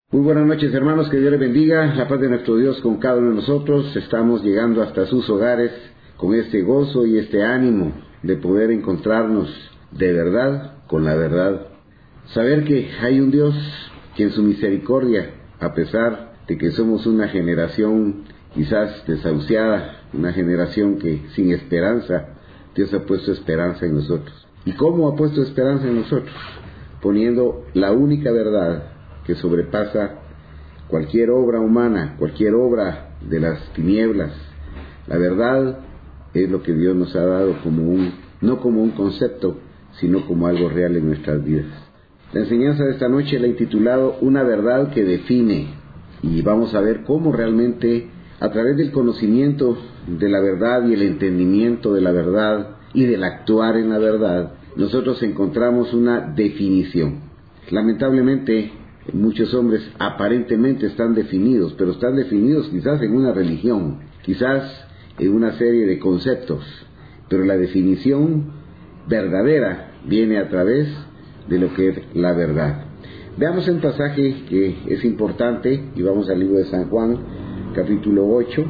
Muy buenas noches, hermanos, que Dios les bendiga, la paz de nuestro Dios con cada uno de nosotros. Estamos llegando hasta sus hogares con este gozo y este ánimo de poder encontrarnos de verdad con la verdad. Saber que hay un Dios que en su misericordia, a pesar de que somos una generación quizás desahuciada, una generación que sin esperanza, Dios ha puesto esperanza en nosotros. ¿Y cómo ha puesto esperanza en nosotros? Poniendo la única verdad que sobrepasa cualquier obra humana, cualquier obra de las tinieblas. La verdad es lo que Dios nos ha dado no como un concepto, sino como algo real en nuestras vidas. La enseñanza de esta noche la he titulado Una verdad que define, y vamos a ver cómo realmente a través del conocimiento de la verdad y el entendimiento de la verdad y del actuar en la verdad, nosotros encontramos una definición. Lamentablemente, muchos hombres aparentemente están definidos, pero están definidos quizás en una religión, quizás en una serie de conceptos, pero la definición verdadera viene a través de lo que es la verdad. Veamos un pasaje que es importante y vamos al libro de San Juan, capítulo 8,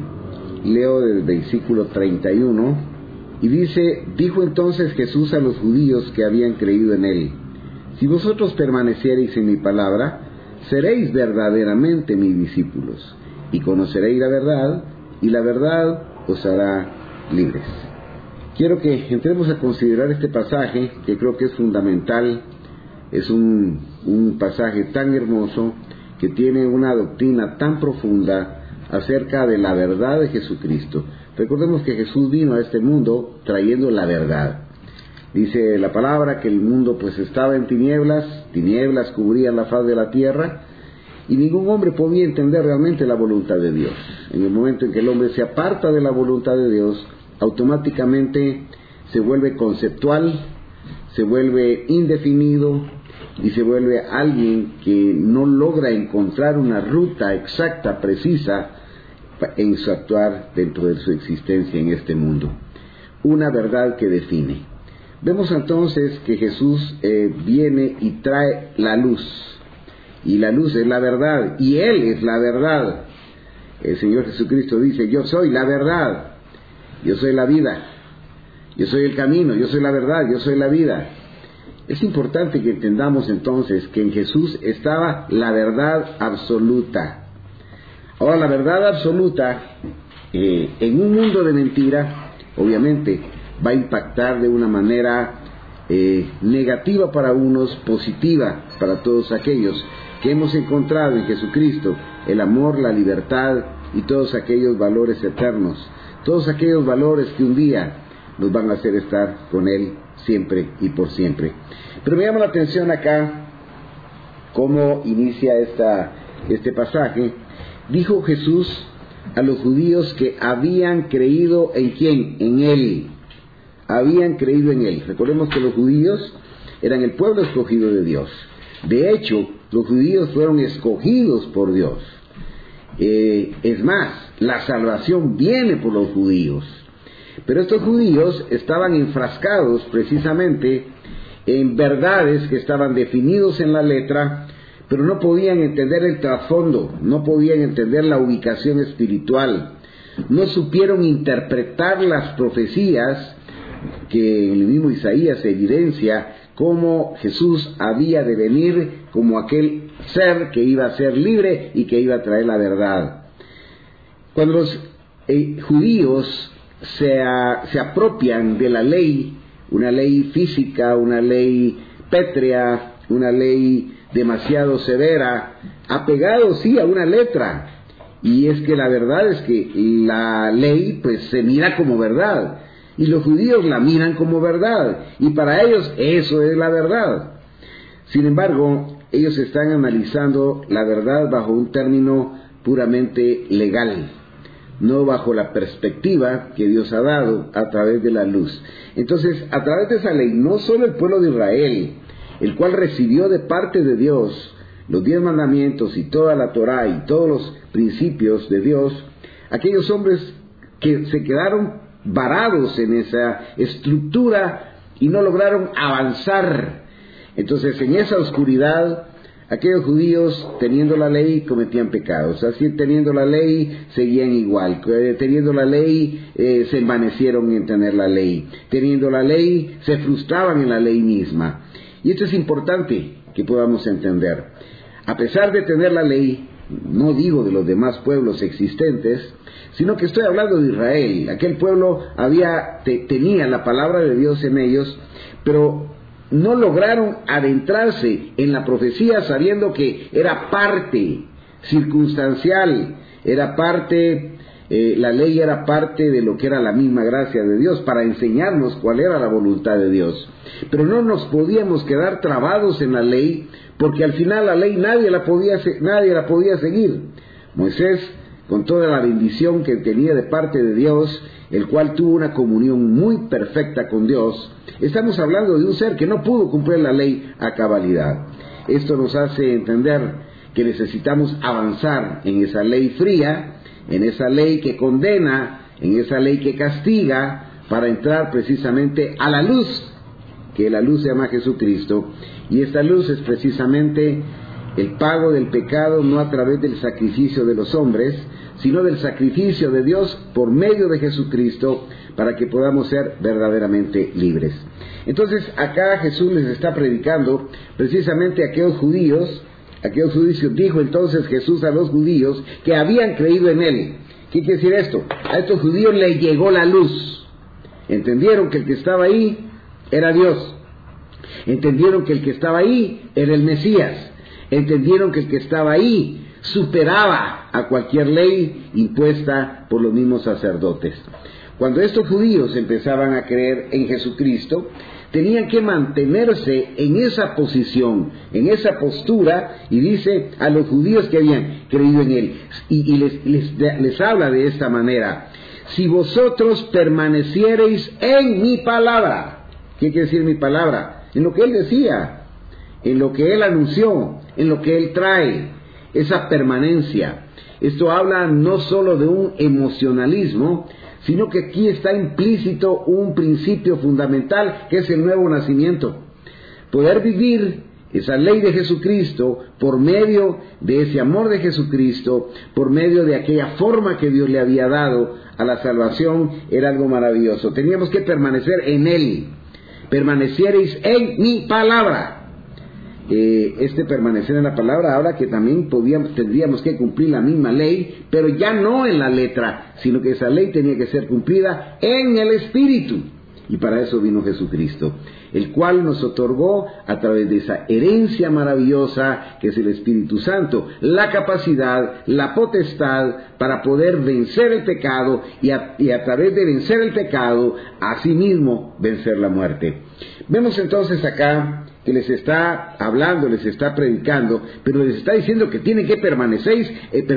leo del versículo 31 y dice: dijo entonces Jesús a los judíos que habían creído en él: si vosotros permaneciereis en mi palabra, seréis verdaderamente mis discípulos, y conoceréis la verdad, y la verdad os hará libres. Quiero que entremos a considerar este pasaje, que creo que es fundamental. Es un pasaje tan hermoso, que tiene una doctrina tan profunda acerca de la verdad de Jesucristo. Recordemos que Jesús vino a este mundo trayendo la verdad. Dice la palabra que el mundo pues estaba en tinieblas cubrían la faz de la tierra, y ningún hombre podía entender realmente la voluntad de Dios. En el momento en que el hombre se aparta de la voluntad de Dios, automáticamente se vuelve conceptual, se vuelve indefinido y se vuelve alguien que no logra encontrar una ruta exacta, precisa en su actuar dentro de su existencia en este mundo. Una verdad que define. Vemos entonces que Jesús viene y trae la luz, y la luz es la verdad, y Él es la verdad. El Señor Jesucristo dice: yo soy la verdad, yo soy la vida, yo soy el camino, yo soy la verdad, yo soy la vida. Es importante que entendamos entonces que en Jesús estaba la verdad absoluta. Ahora, la verdad absoluta, en un mundo de mentira, obviamente, va a impactar de una manera negativa para unos, positiva para todos aquellos que hemos encontrado en Jesucristo el amor, la libertad y todos aquellos valores eternos, todos aquellos valores que un día nos van a hacer estar con Él siempre y por siempre. Pero me llama la atención acá cómo inicia este pasaje. Dijo Jesús a los judíos que habían creído ¿en quién? En Él. Habían creído en Él. Recordemos que los judíos eran el pueblo escogido de Dios. De hecho, los judíos fueron escogidos por Dios. Es más, la salvación viene por los judíos. Pero estos judíos estaban enfrascados precisamente en verdades que estaban definidos en la letra, pero no podían entender el trasfondo, no podían entender la ubicación espiritual, no supieron interpretar las profecías que en el mismo Isaías evidencia cómo Jesús había de venir como aquel ser que iba a ser libre y que iba a traer la verdad. Cuando los judíos se apropian de la ley, una ley física, una ley pétrea, una ley demasiado severa, apegado sí a una letra, y es que la verdad es que la ley pues se mira como verdad, y los judíos la miran como verdad, y para ellos eso es la verdad. Sin embargo, ellos están analizando la verdad bajo un término puramente legal, no bajo la perspectiva que Dios ha dado a través de la luz. Entonces, a través de esa ley, no solo el pueblo de Israel, el cual recibió de parte de Dios los 10 mandamientos y toda la Torá y todos los principios de Dios, aquellos hombres que se quedaron varados en esa estructura y no lograron avanzar. Entonces, en esa oscuridad, Aquellos judíos, teniendo la ley, cometían pecados. Así, teniendo la ley, seguían igual. Teniendo la ley, se envanecieron en tener la ley. Teniendo la ley, se frustraban en la ley misma. Y esto es importante que podamos entender. A pesar de tener la ley, no digo de los demás pueblos existentes, sino que estoy hablando de Israel. Aquel pueblo tenía la palabra de Dios en ellos, pero no lograron adentrarse en la profecía sabiendo que era parte circunstancial, era parte, la ley era parte de lo que era la misma gracia de Dios para enseñarnos cuál era la voluntad de Dios. Pero no nos podíamos quedar trabados en la ley, porque al final la ley nadie la podía seguir. Moisés, con toda la bendición que tenía de parte de Dios, el cual tuvo una comunión muy perfecta con Dios, estamos hablando de un ser que no pudo cumplir la ley a cabalidad. Esto nos hace entender que necesitamos avanzar en esa ley fría, en esa ley que condena, en esa ley que castiga, para entrar precisamente a la luz, que la luz se llama Jesucristo, y esta luz es precisamente el pago del pecado, no a través del sacrificio de los hombres, sino del sacrificio de Dios por medio de Jesucristo, para que podamos ser verdaderamente libres. Entonces acá Jesús les está predicando precisamente a aquellos judíos, dijo entonces Jesús a los judíos que habían creído en Él. ¿Qué quiere decir esto? A estos judíos les llegó la luz. Entendieron que el que estaba ahí era Dios. Entendieron que el que estaba ahí era el Mesías. Entendieron que el que estaba ahí superaba a cualquier ley impuesta por los mismos sacerdotes. Cuando estos judíos empezaban a creer en Jesucristo, tenían que mantenerse en esa posición, en esa postura, y dice a los judíos que habían creído en Él, y les habla de esta manera: si vosotros permaneciereis en mi palabra. ¿Qué quiere decir mi palabra? En lo que Él decía, en lo que Él anunció, en lo que Él trae, esa permanencia. Esto habla no solo de un emocionalismo, sino que aquí está implícito un principio fundamental, que es el nuevo nacimiento. Poder vivir esa ley de Jesucristo por medio de ese amor de Jesucristo, por medio de aquella forma que Dios le había dado a la salvación, era algo maravilloso. Teníamos que permanecer en Él. Permaneciereis en mi palabra. Permanecer en la palabra habla que también tendríamos que cumplir la misma ley, pero ya no en la letra, sino que esa ley tenía que ser cumplida en el Espíritu. Y para eso vino Jesucristo, el cual nos otorgó, a través de esa herencia maravillosa que es el Espíritu Santo, la capacidad, la potestad para poder vencer el pecado, y a través de vencer el pecado, asimismo vencer la muerte. Vemos entonces acá que les está hablando, les está predicando, pero les está diciendo que tienen que permanecer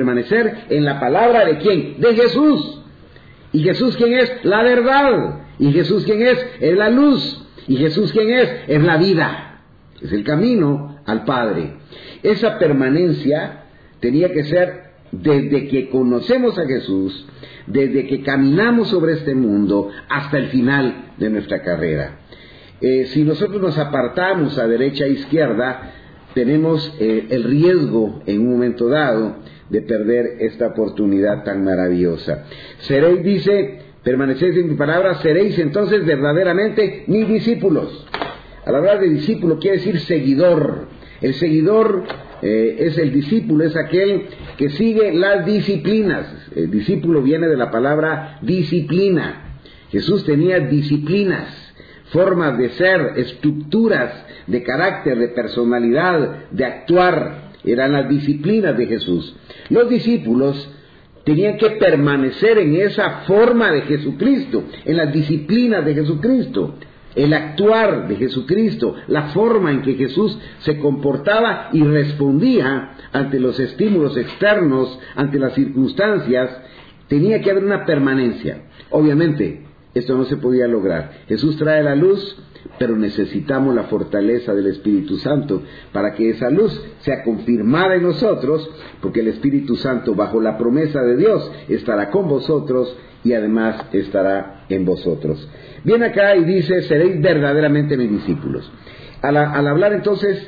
en la palabra ¿de quién? De Jesús. ¿Y Jesús quién es? La verdad. ¿Y Jesús quién es? Es la luz. ¿Y Jesús quién es? Es la vida. Es el camino al Padre. Esa permanencia tenía que ser desde que conocemos a Jesús, desde que caminamos sobre este mundo, hasta el final de nuestra carrera. Si nosotros nos apartamos a derecha e izquierda, tenemos el riesgo en un momento dado de perder esta oportunidad tan maravillosa. Seréis, dice, permanecéis en mi palabra, seréis entonces verdaderamente mis discípulos. Al hablar de discípulo quiere decir seguidor. El seguidor es el discípulo, es aquel que sigue las disciplinas. El discípulo viene de la palabra disciplina. Jesús tenía disciplinas, formas de ser, estructuras de carácter, de personalidad, de actuar. Eran las disciplinas de Jesús. Los discípulos tenían que permanecer en esa forma de Jesucristo, en las disciplinas de Jesucristo, el actuar de Jesucristo, la forma en que Jesús se comportaba y respondía ante los estímulos externos, ante las circunstancias. Tenía que haber una permanencia. Obviamente, esto no se podía lograr. Jesús trae la luz, pero necesitamos la fortaleza del Espíritu Santo para que esa luz sea confirmada en nosotros, porque el Espíritu Santo, bajo la promesa de Dios, estará con vosotros y además estará en vosotros. Viene acá y dice: seréis verdaderamente mis discípulos. Al hablar entonces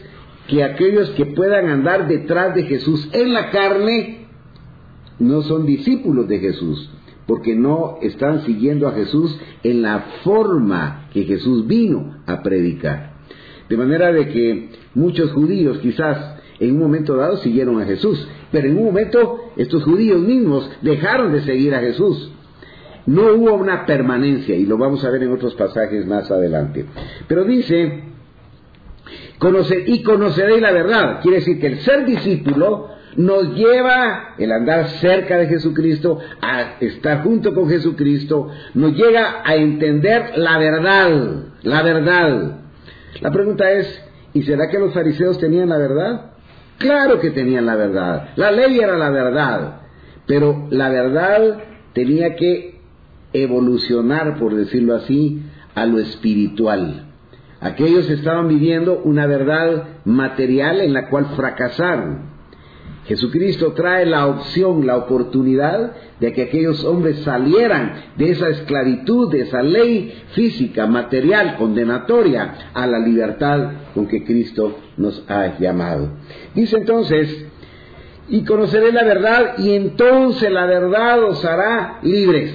que aquellos que puedan andar detrás de Jesús en la carne no son discípulos de Jesús, porque no están siguiendo a Jesús en la forma que Jesús vino a predicar. De manera de que muchos judíos quizás en un momento dado siguieron a Jesús, pero en un momento estos judíos mismos dejaron de seguir a Jesús. No hubo una permanencia, y lo vamos a ver en otros pasajes más adelante. Pero dice, conoceréis la verdad. Quiere decir que el ser discípulo nos lleva, el andar cerca de Jesucristo, a estar junto con Jesucristo, nos llega a entender la verdad, la verdad. La pregunta es, ¿y será que los fariseos tenían la verdad? Claro que tenían la verdad, la ley era la verdad, pero la verdad tenía que evolucionar, por decirlo así, a lo espiritual. Aquellos estaban viviendo una verdad material en la cual fracasaron. Jesucristo trae la opción, la oportunidad de que aquellos hombres salieran de esa esclavitud, de esa ley física, material, condenatoria, a la libertad con que Cristo nos ha llamado. Dice entonces, y conoceréis la verdad, y entonces la verdad os hará libres.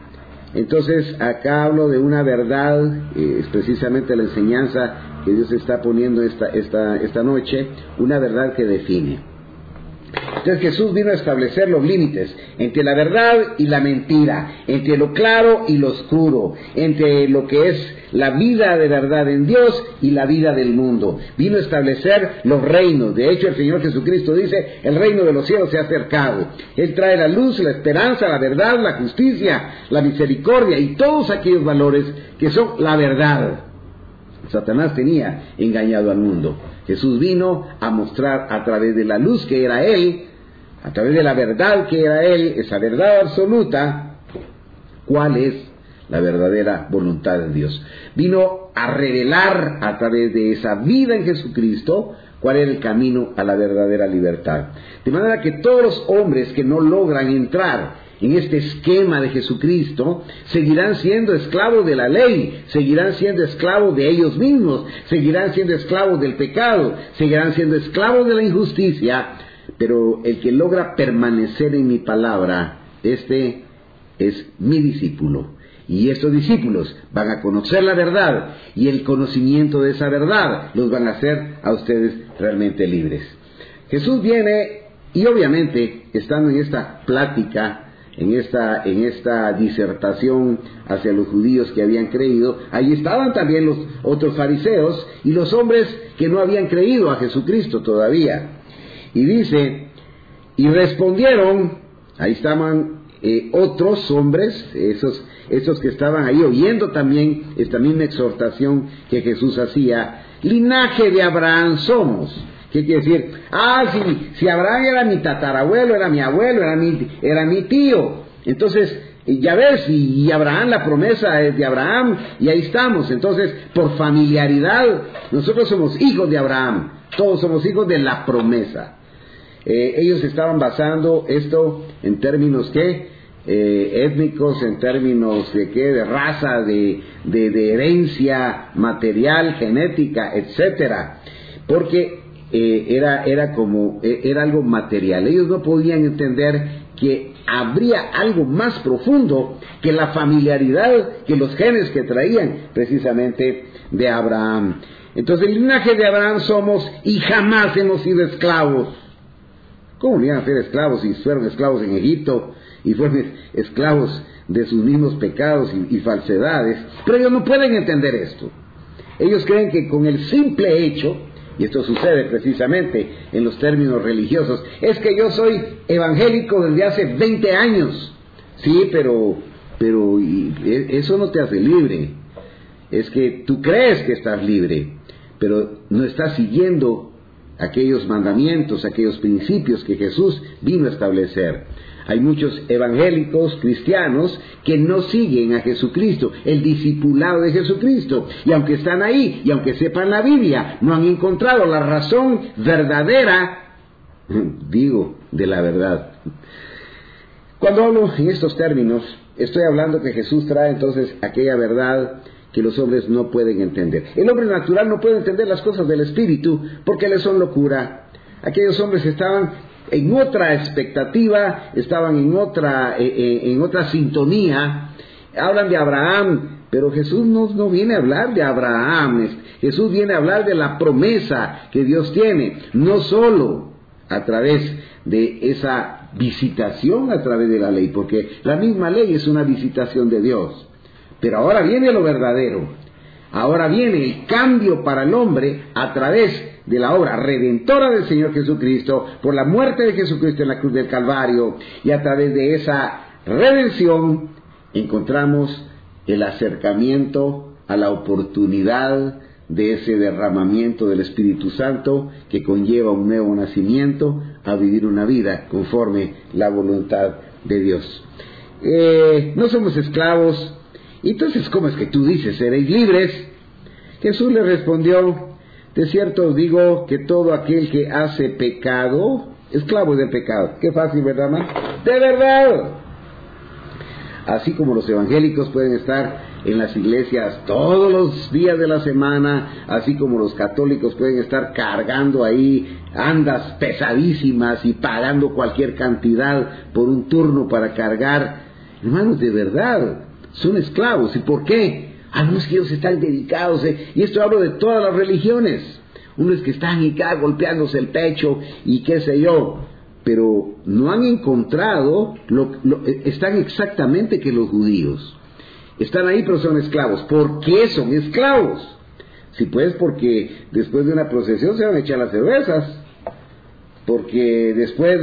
Entonces acá hablo de una verdad, es precisamente la enseñanza que Dios está poniendo esta noche, una verdad que define. Entonces Jesús vino a establecer los límites entre la verdad y la mentira, entre lo claro y lo oscuro, entre lo que es la vida de verdad en Dios y la vida del mundo. Vino a establecer los reinos. De hecho, el Señor Jesucristo dice, el reino de los cielos se ha acercado. Él trae la luz, la esperanza, la verdad, la justicia, la misericordia y todos aquellos valores que son la verdad. Satanás tenía engañado al mundo. Jesús vino a mostrar a través de la luz que era Él, a través de la verdad que era Él, esa verdad absoluta, cuál es la verdadera voluntad de Dios. Vino a revelar a través de esa vida en Jesucristo cuál era el camino a la verdadera libertad. De manera que todos los hombres que no logran entrar en este esquema de Jesucristo, seguirán siendo esclavos de la ley, seguirán siendo esclavos de ellos mismos, seguirán siendo esclavos del pecado, seguirán siendo esclavos de la injusticia, pero el que logra permanecer en mi palabra, este es mi discípulo. Y estos discípulos van a conocer la verdad, y el conocimiento de esa verdad los van a hacer a ustedes realmente libres. Jesús viene, y obviamente, estando en esta plática, en esta disertación hacia los judíos que habían creído, ahí estaban también los otros fariseos y los hombres que no habían creído a Jesucristo todavía. Y dice, y respondieron, ahí estaban otros hombres, esos que estaban ahí oyendo también esta misma exhortación que Jesús hacía, linaje de Abraham somos. ¿Qué quiere decir? Si Abraham era mi tatarabuelo, era mi abuelo, era mi tío. Entonces, ya ves, y Abraham, la promesa es de Abraham, y ahí estamos. Entonces, por familiaridad, nosotros somos hijos de Abraham, todos somos hijos de la promesa. Ellos estaban basando esto en términos étnicos, en términos de raza, de herencia material, genética, etcétera, porque era algo material. Ellos no podían entender que habría algo más profundo que la familiaridad, que los genes que traían precisamente de Abraham. Entonces, el linaje de Abraham somos, y jamás hemos sido esclavos. ¿Cómo iban a ser esclavos si fueron esclavos en Egipto y fueron esclavos de sus mismos pecados y falsedades? Pero ellos no pueden entender esto. Ellos creen que con el simple hecho, y esto sucede precisamente en los términos religiosos, es que yo soy evangélico desde hace 20 años. Sí, pero eso no te hace libre. Es que tú crees que estás libre, pero no estás siguiendo aquellos mandamientos, aquellos principios que Jesús vino a establecer. Hay muchos evangélicos cristianos que no siguen a Jesucristo, el discipulado de Jesucristo, y aunque están ahí, y aunque sepan la Biblia, no han encontrado la razón verdadera, de la verdad. Cuando hablo en estos términos, estoy hablando que Jesús trae entonces aquella verdad que los hombres no pueden entender. El hombre natural no puede entender las cosas del Espíritu porque le son locura. Aquellos hombres estaban en otra expectativa, estaban en otra sintonía. Hablan de Abraham, pero Jesús no viene a hablar de Abraham. Jesús viene a hablar de la promesa que Dios tiene, no solo a través de esa visitación a través de la ley, porque la misma ley es una visitación de Dios. Pero ahora viene lo verdadero, ahora viene el cambio para el hombre a través de la obra redentora del Señor Jesucristo, por la muerte de Jesucristo en la cruz del Calvario, y a través de esa redención encontramos el acercamiento a la oportunidad de ese derramamiento del Espíritu Santo que conlleva un nuevo nacimiento a vivir una vida conforme la voluntad de Dios. No somos esclavos. Entonces, ¿cómo es que tú dices, seréis libres? Jesús le respondió, de cierto os digo que todo aquel que hace pecado, esclavo del pecado. Qué fácil, ¿verdad, hermano? De verdad. Así como los evangélicos pueden estar en las iglesias todos los días de la semana, así como los católicos pueden estar cargando ahí andas pesadísimas y pagando cualquier cantidad por un turno para cargar, hermanos, de verdad, son esclavos. ¿Y por qué? No es que ellos están dedicados, y esto hablo de todas las religiones, unos que están acá golpeándose el pecho y qué sé yo, pero no han encontrado, están exactamente que los judíos. Están ahí pero son esclavos. ¿Por qué son esclavos? Si pues porque después de una procesión se van a echar las cervezas, porque después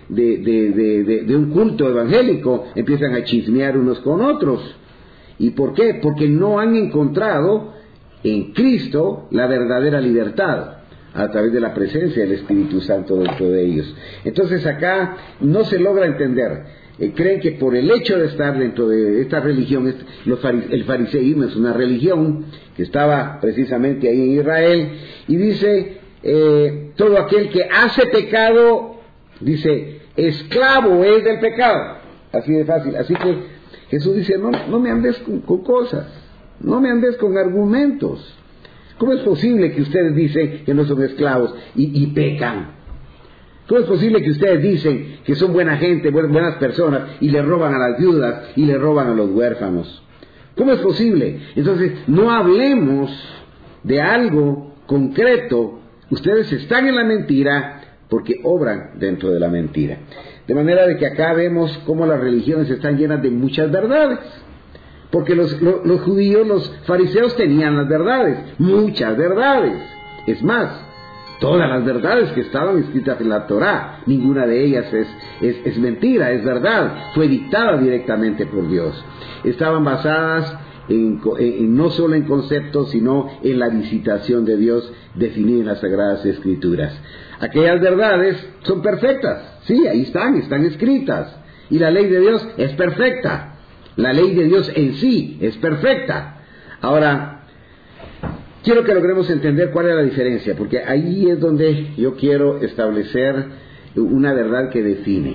de un culto evangélico empiezan a chismear unos con otros. ¿Y por qué? Porque no han encontrado en Cristo la verdadera libertad a través de la presencia del Espíritu Santo dentro de ellos. Entonces acá no se logra entender. Creen que por el hecho de estar dentro de esta religión, el fariseísmo es una religión que estaba precisamente ahí en Israel, y dice, todo aquel que hace pecado, dice, esclavo es del pecado. Así de fácil. Así que Jesús dice, no me andes con cosas, no me andes con argumentos. ¿Cómo es posible que ustedes dicen que no son esclavos y pecan? ¿Cómo es posible que ustedes dicen que son buena gente, buenas personas, y le roban a las viudas y le roban a los huérfanos? ¿Cómo es posible? Entonces, no hablemos de algo concreto. Ustedes están en la mentira porque obran dentro de la mentira. De manera de que acá vemos cómo las religiones están llenas de muchas verdades. Porque los judíos, los fariseos tenían las verdades, muchas verdades. Es más, todas las verdades que estaban escritas en la Torá, ninguna de ellas es mentira, es verdad, fue dictada directamente por Dios. Estaban basadas no solo en conceptos, sino en la visitación de Dios definida en las Sagradas Escrituras. Aquellas verdades son perfectas, sí, ahí están escritas. Y la ley de Dios es perfecta. La ley de Dios en sí es perfecta. Ahora, quiero que logremos entender cuál es la diferencia, porque ahí es donde yo quiero establecer una verdad que define.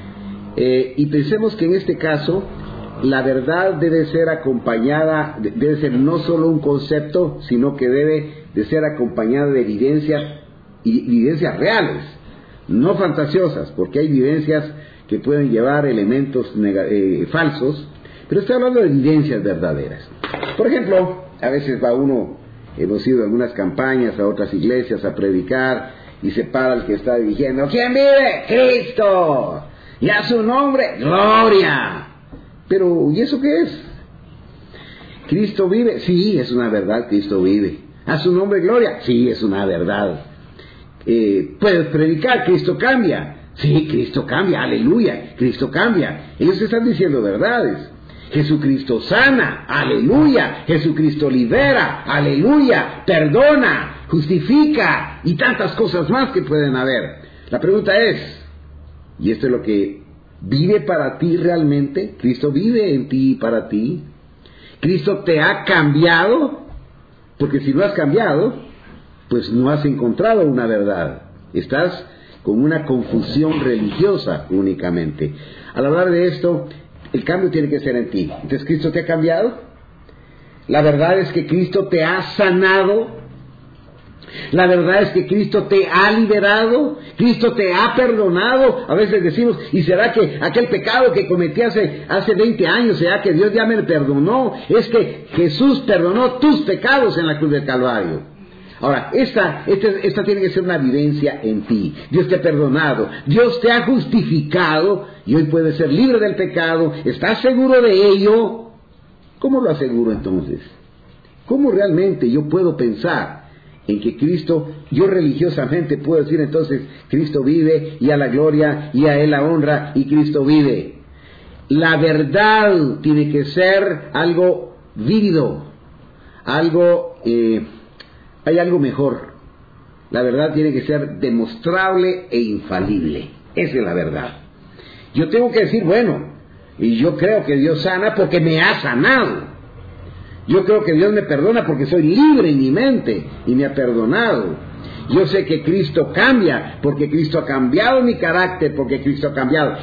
Y pensemos que en este caso, la verdad debe ser acompañada, debe ser no solo un concepto, sino que debe de ser acompañada de evidencias reales, no fantasiosas, porque hay evidencias que pueden llevar elementos falsos, pero estoy hablando de evidencias verdaderas. Por ejemplo, a veces va uno, hemos ido a algunas campañas, a otras iglesias a predicar, y se para el que está dirigiendo, ¿quién vive? ¡Cristo! Y a su nombre, ¡gloria! Pero, ¿y eso qué es? ¿Cristo vive? Sí, es una verdad, Cristo vive. ¿A su nombre, gloria? Sí, es una verdad. ¿Puedes predicar? ¿Cristo cambia? Sí, Cristo cambia, aleluya, Cristo cambia. Ellos están diciendo verdades. Jesucristo sana, aleluya. Jesucristo libera, aleluya. Perdona, justifica y tantas cosas más que pueden haber. La pregunta es, y esto es lo que vive para ti realmente, ¿Cristo vive en ti y para ti? ¿Cristo te ha cambiado? Porque si no has cambiado, pues no has encontrado una verdad. Estás con una confusión religiosa únicamente. Al hablar de esto, el cambio tiene que ser en ti. Entonces, ¿Cristo te ha cambiado? La verdad es que Cristo te ha sanado. La verdad es que Cristo te ha liberado, Cristo te ha perdonado. A veces decimos, ¿y será que aquel pecado que cometí hace 20 años, será que Dios ya me perdonó? Es que Jesús perdonó tus pecados en la cruz del Calvario. Ahora, esta tiene que ser una vivencia en ti. Dios te ha perdonado, Dios te ha justificado y hoy puedes ser libre del pecado. ¿Estás seguro de ello? ¿Cómo lo aseguro entonces? ¿Cómo realmente yo puedo pensar en que Cristo, yo religiosamente puedo decir entonces, Cristo vive y a la gloria y a Él la honra y Cristo vive? La verdad tiene que ser algo vívido, hay algo mejor. La verdad tiene que ser demostrable e infalible. Esa es la verdad. Yo tengo que decir, bueno, y yo creo que Dios sana porque me ha sanado. Yo creo que Dios me perdona porque soy libre en mi mente y me ha perdonado. Yo sé que Cristo cambia porque Cristo ha cambiado mi carácter, porque Cristo ha cambiado.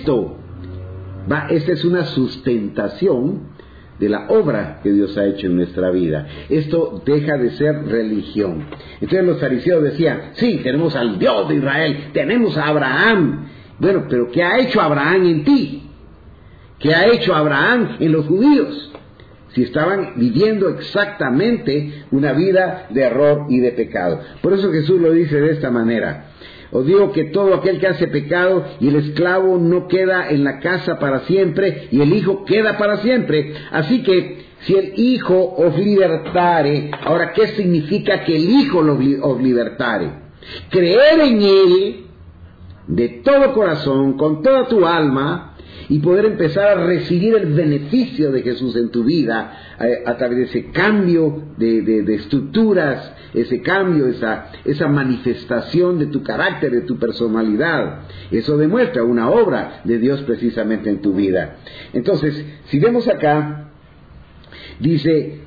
Esta es una sustentación de la obra que Dios ha hecho en nuestra vida. Esto deja de ser religión. Entonces los fariseos decían, sí, tenemos al Dios de Israel, tenemos a Abraham. Bueno, pero ¿qué ha hecho Abraham en ti? ¿Qué ha hecho Abraham en los judíos? Si estaban viviendo exactamente una vida de error y de pecado. Por eso Jesús lo dice de esta manera: os digo que todo aquel que hace pecado, y el esclavo no queda en la casa para siempre, y el hijo queda para siempre. Así que si el Hijo os libertare, ahora, ¿qué significa que el Hijo os libertare? Creer en Él de todo corazón, con toda tu alma, y poder empezar a recibir el beneficio de Jesús en tu vida a través de ese cambio de estructuras, ese cambio, esa manifestación de tu carácter, de tu personalidad. Eso demuestra una obra de Dios precisamente en tu vida. Entonces, si vemos acá, dice,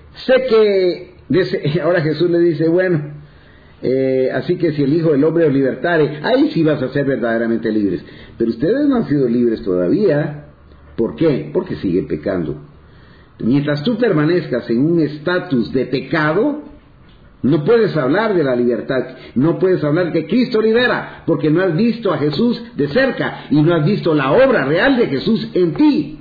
ahora Jesús le dice, bueno, así que si el Hijo del Hombre os libertare, ahí sí vas a ser verdaderamente libres. Pero ustedes no han sido libres todavía. ¿Por qué? Porque siguen pecando. Mientras tú permanezcas en un estatus de pecado, no puedes hablar de la libertad, no puedes hablar que Cristo libera, porque no has visto a Jesús de cerca y no has visto la obra real de Jesús en ti.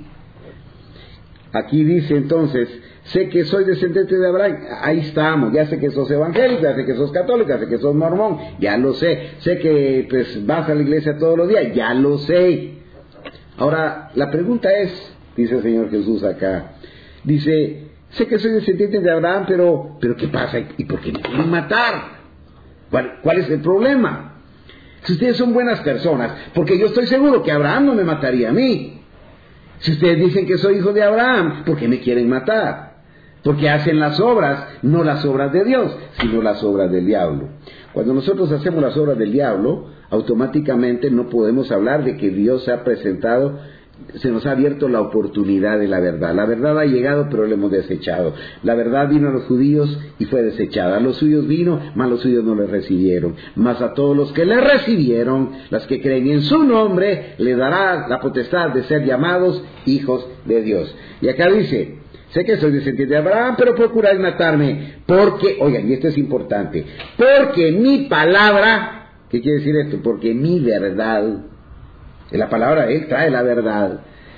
Aquí dice entonces, sé que soy descendiente de Abraham. Ahí estamos, ya sé que sos evangélico, ya sé que sos católico, ya sé que sos mormón, ya lo sé. Sé que pues vas a la iglesia todos los días, ya lo sé. Ahora, la pregunta es, dice el Señor Jesús acá, dice, sé que soy descendiente de Abraham, pero ¿qué pasa? ¿Y por qué me quieren matar? ¿Cuál es el problema? Si ustedes son buenas personas, porque yo estoy seguro que Abraham no me mataría a mí. Si ustedes dicen que soy hijo de Abraham, ¿por qué me quieren matar? Porque hacen las obras, no las obras de Dios, sino las obras del diablo. Cuando nosotros hacemos las obras del diablo, automáticamente no podemos hablar de que Dios se ha presentado, se nos ha abierto la oportunidad de la verdad. La verdad ha llegado, pero la hemos desechado. La verdad vino a los judíos y fue desechada. A los suyos vino, mas los suyos no le recibieron. Mas a todos los que le recibieron, las que creen en su nombre, le dará la potestad de ser llamados hijos de Dios. Y acá dice, sé que soy descendiente de Abraham, pero procuráis matarme, porque, oigan, y esto es importante, porque mi palabra, ¿qué quiere decir esto? Porque mi verdad, la palabra de Él trae la verdad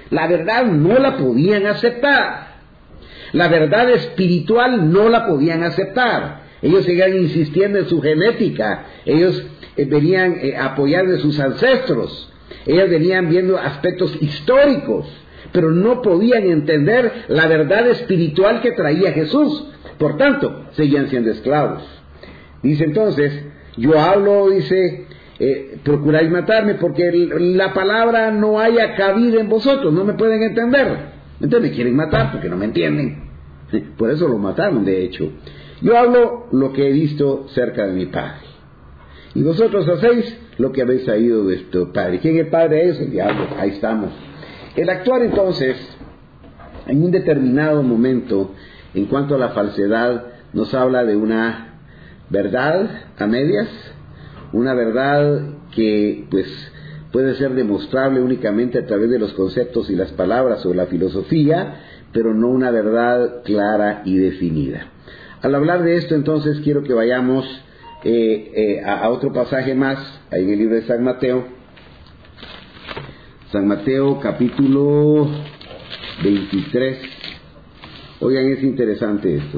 no la podían aceptar, la verdad espiritual no la podían aceptar. Ellos seguían insistiendo en su genética, ellos venían apoyando a sus ancestros, ellos venían viendo aspectos históricos, pero no podían entender la verdad espiritual que traía Jesús. Por tanto, seguían siendo esclavos. Dice entonces, yo hablo, dice, procuráis matarme porque la palabra no haya cabida en vosotros, no me pueden entender. Entonces me quieren matar porque no me entienden. Por eso lo mataron, de hecho. Yo hablo lo que he visto cerca de mi Padre. Y vosotros hacéis lo que habéis oído de vuestro Padre. ¿Quién es el Padre? Es el diablo. Ahí estamos. El actuar entonces, en un determinado momento, en cuanto a la falsedad, nos habla de una verdad a medias, una verdad que pues puede ser demostrable únicamente a través de los conceptos y las palabras o la filosofía, pero no una verdad clara y definida. Al hablar de esto, entonces, quiero que vayamos a otro pasaje más, ahí en el libro de San Mateo. San Mateo, capítulo 23. Oigan, es interesante esto.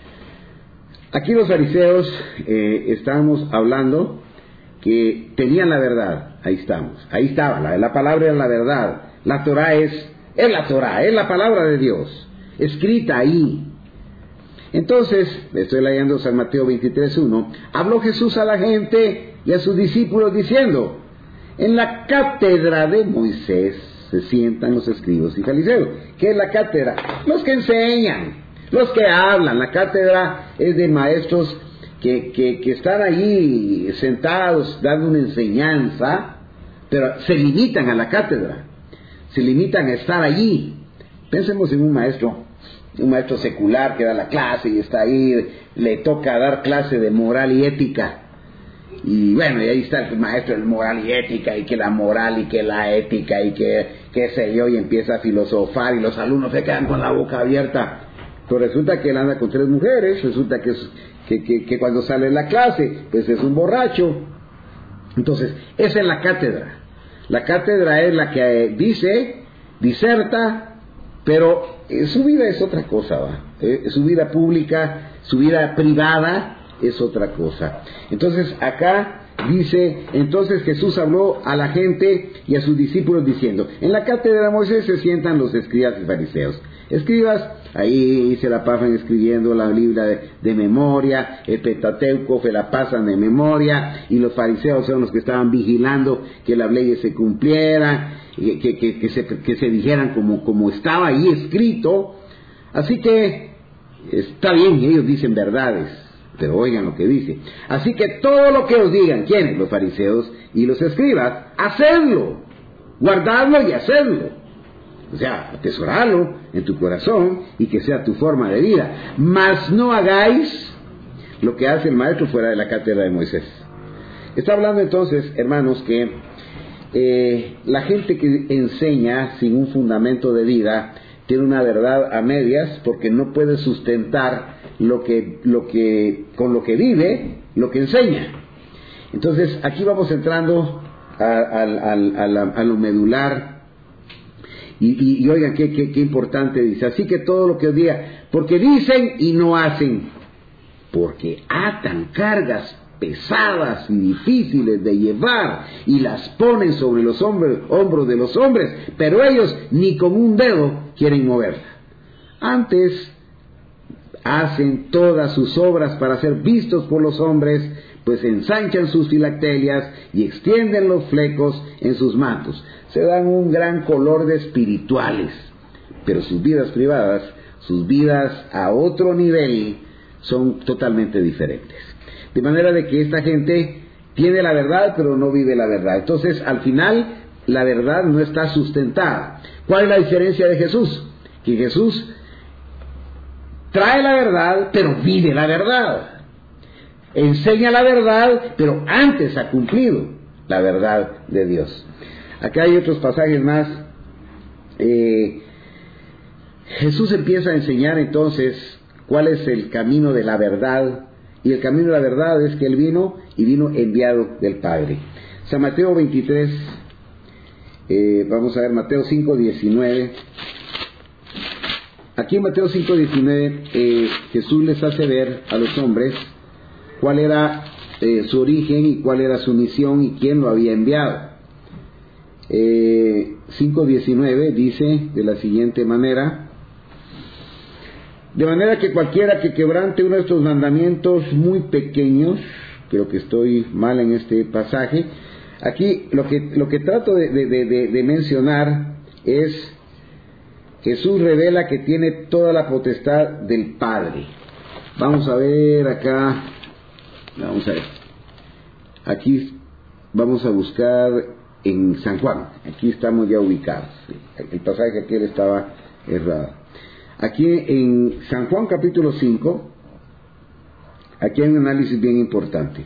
Aquí los fariseos estábamos hablando que tenían la verdad. Ahí estaba, la palabra era la verdad. La Torá es la palabra de Dios, escrita ahí. Entonces, estoy leyendo San Mateo 23:1, habló Jesús a la gente y a sus discípulos diciendo: en la cátedra de Moisés se sientan los escribas y fariseos. ¿Qué es la cátedra? Los que enseñan, los que hablan. La cátedra es de maestros que están ahí sentados dando una enseñanza, pero se limitan a la cátedra, se limitan a estar allí. Pensemos en un maestro secular que da la clase y está ahí, le toca dar clase de moral y ética. Y bueno, y ahí está el maestro de moral y ética, y que la moral y que la ética y que qué sé yo, y empieza a filosofar y los alumnos se quedan con la boca abierta. Pero resulta que él anda con 3 mujeres, resulta que cuando sale de la clase, pues es un borracho. Entonces, esa es la cátedra. La cátedra es la que diserta, pero su vida es otra cosa, ¿va? Su vida pública, su vida privada es otra cosa. Entonces acá dice, entonces Jesús habló a la gente y a sus discípulos diciendo: en la cátedra de Moisés se sientan los escribas y fariseos. Escribas, ahí se la pasan escribiendo la Biblia de memoria, el Pentateuco se la pasan de memoria, y los fariseos son los que estaban vigilando que las leyes se cumplieran, que se dijeran como estaba ahí escrito. Así que está bien, ellos dicen verdades, pero oigan lo que dice: así que todo lo que os digan, ¿quiénes? Los fariseos y los escribas, hacedlo, guardadlo y hacedlo. O sea, atesorarlo en tu corazón y que sea tu forma de vida. Mas no hagáis lo que hace el maestro fuera de la cátedra de Moisés. Está hablando entonces, hermanos, que la gente que enseña sin un fundamento de vida tiene una verdad a medias, porque no puede sustentar con lo que vive, lo que enseña. Entonces aquí vamos entrando a lo medular. Y oigan qué importante dice: así que todo lo que os diga, porque dicen y no hacen, porque atan cargas pesadas y difíciles de llevar y las ponen sobre los hombros de los hombres, pero ellos ni con un dedo quieren moverla. Antes hacen todas sus obras para ser vistos por los hombres, pues ensanchan sus filacterias y extienden los flecos en sus mantos. Se dan un gran color de espirituales, pero sus vidas privadas, sus vidas a otro nivel, son totalmente diferentes. De manera de que esta gente tiene la verdad, pero no vive la verdad. Entonces, al final, la verdad no está sustentada. ¿Cuál es la diferencia de Jesús? Que Jesús trae la verdad, pero vive la verdad. Enseña la verdad, pero antes ha cumplido la verdad de Dios. Acá hay otros pasajes más. Jesús empieza a enseñar entonces cuál es el camino de la verdad. Y el camino de la verdad es que Él vino enviado del Padre. San Mateo 23, vamos a ver Mateo 5:19. Aquí en Mateo 5:19 Jesús les hace ver a los hombres cuál era su origen y cuál era su misión y quién lo había enviado. 5:19 dice de la siguiente manera: de manera que cualquiera que quebrante uno de estos mandamientos muy pequeños, creo que estoy mal en este pasaje, aquí lo que trato de mencionar es: Jesús revela que tiene toda la potestad del Padre. Vamos a ver acá, aquí vamos a buscar en San Juan. Aquí estamos ya ubicados. El pasaje aquí estaba errado. Aquí en San Juan capítulo 5, aquí hay un análisis bien importante.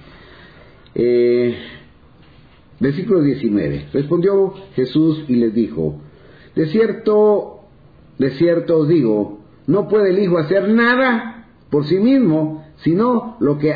Versículo 19. Respondió Jesús y les dijo: de cierto de cierto os digo, no puede el Hijo hacer nada por sí mismo, sino lo que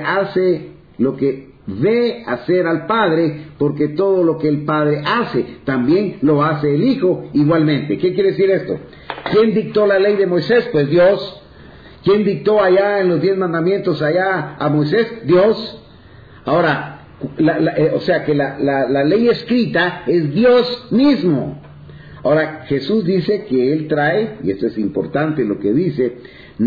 ve hacer al Padre, porque todo lo que el Padre hace, también lo hace el Hijo igualmente. ¿Qué quiere decir esto? ¿Quién dictó la ley de Moisés? Pues Dios. ¿Quién dictó allá en los 10 mandamientos allá a Moisés? Dios. Ahora, o sea que la ley escrita es Dios mismo. Ahora, Jesús dice que Él trae, y esto es importante lo que dice,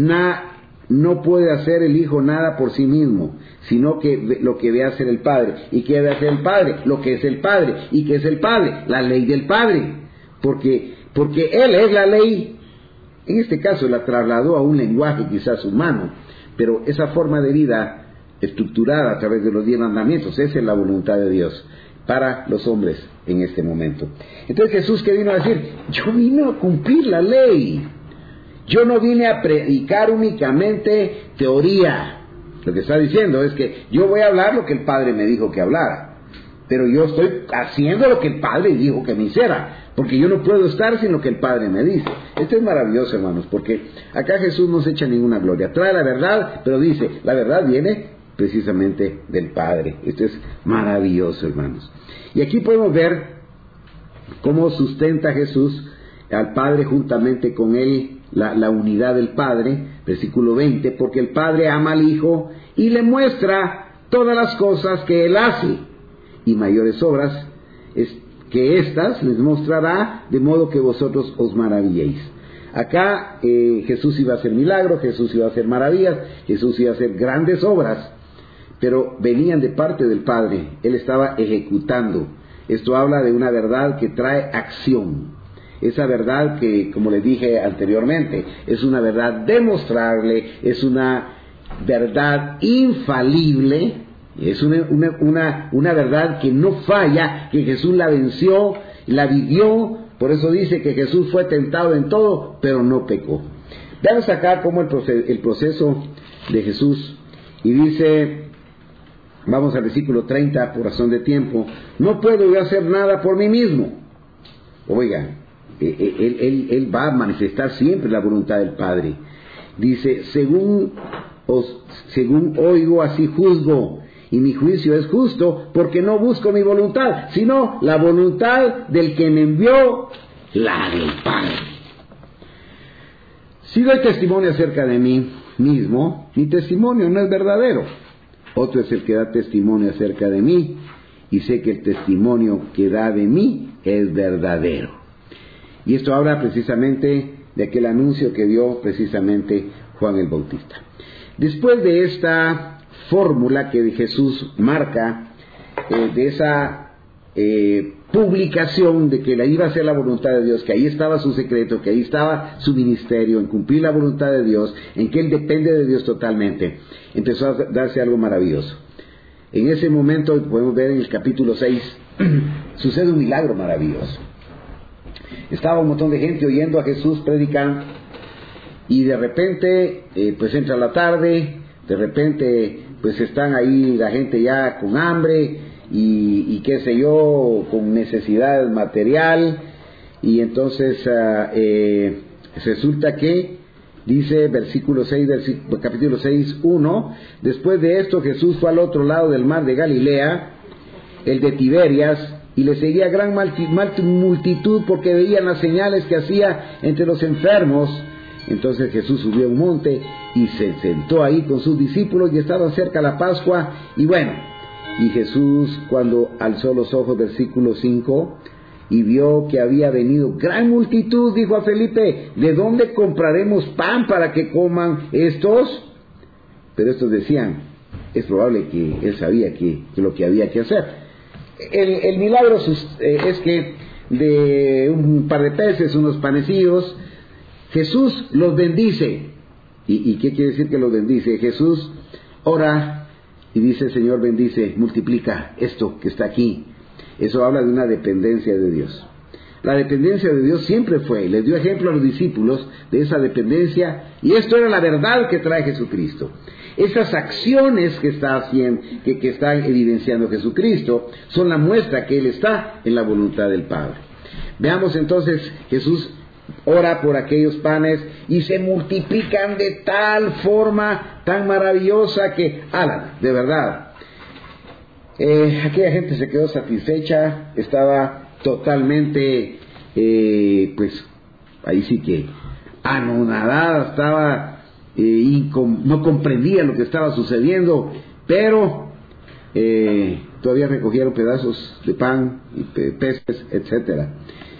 no puede hacer el Hijo nada por sí mismo, sino que lo que ve hacer el Padre. ¿Y qué debe hacer el Padre? Lo que es el Padre. ¿Y qué es el Padre? La ley del Padre. Porque Él es la ley. En este caso la trasladó a un lenguaje quizás humano, pero esa forma de vida estructurada a través de los 10 mandamientos, esa es la voluntad de Dios para los hombres en este momento. Entonces Jesús, ¿qué vino a decir? Yo vine a cumplir la ley. Yo no vine a predicar únicamente teoría. Lo que está diciendo es que yo voy a hablar lo que el Padre me dijo que hablara, pero yo estoy haciendo lo que el Padre dijo que me hiciera, porque yo no puedo estar sin lo que el Padre me dice. Esto es maravilloso, hermanos, porque acá Jesús no se echa ninguna gloria. Trae la verdad, pero dice, la verdad viene precisamente del Padre. Esto es maravilloso, hermanos. Y aquí podemos ver cómo sustenta Jesús al Padre juntamente con Él, la unidad del Padre, versículo 20, porque el Padre ama al Hijo y le muestra todas las cosas que Él hace, y mayores obras que éstas les mostrará, de modo que vosotros os maravilléis. Acá Jesús iba a hacer milagros, Jesús iba a hacer maravillas, Jesús iba a hacer grandes obras, pero venían de parte del Padre. Él estaba ejecutando. Esto habla de una verdad que trae acción. Esa verdad que, como les dije anteriormente, es una verdad demostrable, es una verdad infalible, es una verdad que no falla, que Jesús la venció, la vivió. Por eso dice que Jesús fue tentado en todo, pero no pecó. Veamos acá cómo el proceso de Jesús. Y dice, vamos al versículo 30, por razón de tiempo, no puedo yo hacer nada por mí mismo. Oiga, él va a manifestar siempre la voluntad del Padre. Dice, según oigo, así juzgo, y mi juicio es justo, porque no busco mi voluntad, sino la voluntad del que me envió, la del Padre. Si doy testimonio acerca de mí mismo, mi testimonio no es verdadero. Otro es el que da testimonio acerca de mí, y sé que el testimonio que da de mí es verdadero. Y esto habla precisamente de aquel anuncio que dio precisamente Juan el Bautista. Después de esta fórmula que Jesús marca, de esa publicación de que la iba a hacer la voluntad de Dios, que ahí estaba su secreto, que ahí estaba su ministerio, en cumplir la voluntad de Dios, en que Él depende de Dios totalmente, empezó a darse algo maravilloso. En ese momento, podemos ver en el capítulo 6, sucede un milagro maravilloso. Estaba un montón de gente oyendo a Jesús predicar, y de repente, pues entra la tarde, de repente, pues están ahí la gente ya con hambre, y qué sé yo, con necesidad material, y entonces resulta que, dice versículo 6 del capítulo 6, 1, después de esto Jesús fue al otro lado del mar de Galilea, el de Tiberias, y le seguía gran multitud porque veían las señales que hacía entre los enfermos. Entonces Jesús subió a un monte y se sentó ahí con sus discípulos, y estaba cerca la Pascua. Y bueno, y Jesús, cuando alzó los ojos, versículo 5, y vio que había venido gran multitud, dijo a Felipe, ¿de dónde compraremos pan para que coman estos? Pero estos decían, es probable que él sabía que lo que había que hacer. El milagro es que de un par de peces, unos panecillos, Jesús los bendice. ¿Y qué quiere decir que los bendice? Jesús ora y dice, Señor, bendice, multiplica esto que está aquí. Eso habla de una dependencia de Dios. La dependencia de Dios siempre fue, les dio ejemplo a los discípulos de esa dependencia, y esto era la verdad que trae Jesucristo. Esas acciones que está haciendo, que están evidenciando Jesucristo, son la muestra que Él está en la voluntad del Padre. Veamos entonces, Jesús ora por aquellos panes y se multiplican de tal forma tan maravillosa que, de verdad, aquella gente se quedó satisfecha, estaba totalmente, pues, ahí sí que anonadada, estaba, no comprendía lo que estaba sucediendo, pero todavía recogieron pedazos de pan y peces, etcétera.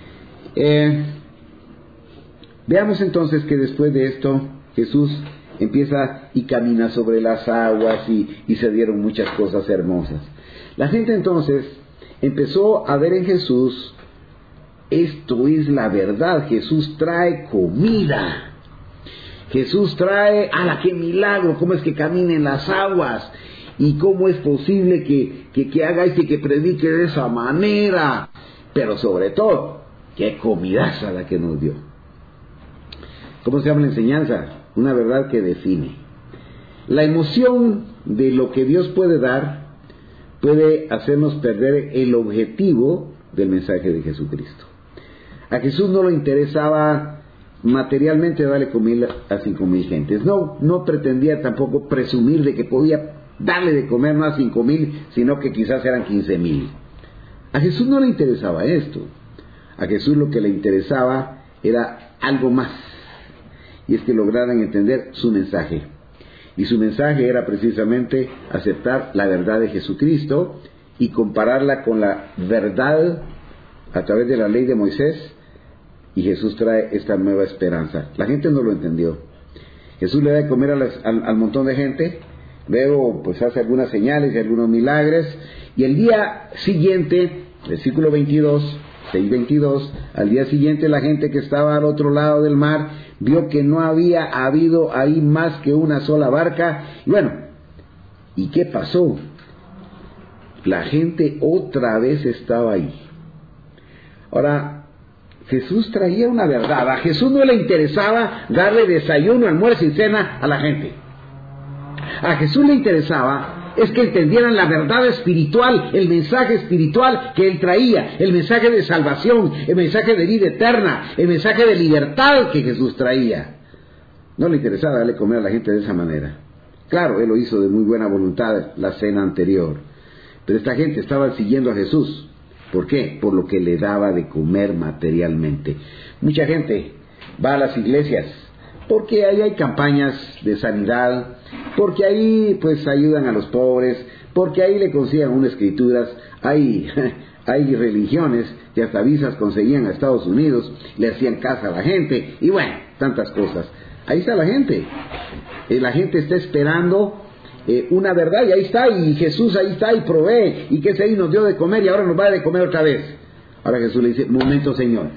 Veamos entonces que después de esto Jesús empieza y camina sobre las aguas y se dieron muchas cosas hermosas. La gente entonces empezó a ver en Jesús, esto es la verdad, Jesús trae comida, Jesús trae, qué milagro, cómo es que camina en las aguas y cómo es posible que haga esto y que predique de esa manera, pero sobre todo, qué comidaza la que nos dio. ¿Cómo se llama la enseñanza? Una verdad que define. La emoción de lo que Dios puede dar puede hacernos perder el objetivo del mensaje de Jesucristo. A Jesús no le interesaba materialmente darle comida a 5,000 gentes. No pretendía tampoco presumir de que podía darle de comer no a 5,000, sino que quizás eran 15,000. A Jesús no le interesaba esto. A Jesús lo que le interesaba era algo más. Y es que lograran entender su mensaje. Y su mensaje era precisamente aceptar la verdad de Jesucristo y compararla con la verdad a través de la ley de Moisés. Y Jesús trae esta nueva esperanza. La gente no lo entendió. Jesús le da de comer al montón de gente. Luego pues hace algunas señales y algunos milagros. Y el día siguiente, versículo 6:22, al día siguiente la gente que estaba al otro lado del mar vio que no había habido ahí más que una sola barca. Y bueno, ¿y qué pasó? La gente otra vez estaba ahí. Ahora, Jesús traía una verdad. A Jesús no le interesaba darle desayuno, almuerzo y cena a la gente. A Jesús le interesaba es que entendieran la verdad espiritual, el mensaje espiritual que Él traía, el mensaje de salvación, el mensaje de vida eterna, el mensaje de libertad que Jesús traía. No le interesaba darle comer a la gente de esa manera. Claro, Él lo hizo de muy buena voluntad la cena anterior, pero esta gente estaba siguiendo a Jesús. ¿Por qué? Por lo que le daba de comer materialmente. Mucha gente va a las iglesias porque ahí hay campañas de sanidad, porque ahí pues ayudan a los pobres, porque ahí le consiguen unas escrituras. Hay religiones que hasta visas conseguían a Estados Unidos, le hacían casa a la gente, y bueno, tantas cosas. Ahí está la gente. La gente está esperando una verdad, y ahí está, y Jesús ahí está y provee, y que ese ahí nos dio de comer y ahora nos va a de comer otra vez. Ahora Jesús le dice, momento, señores,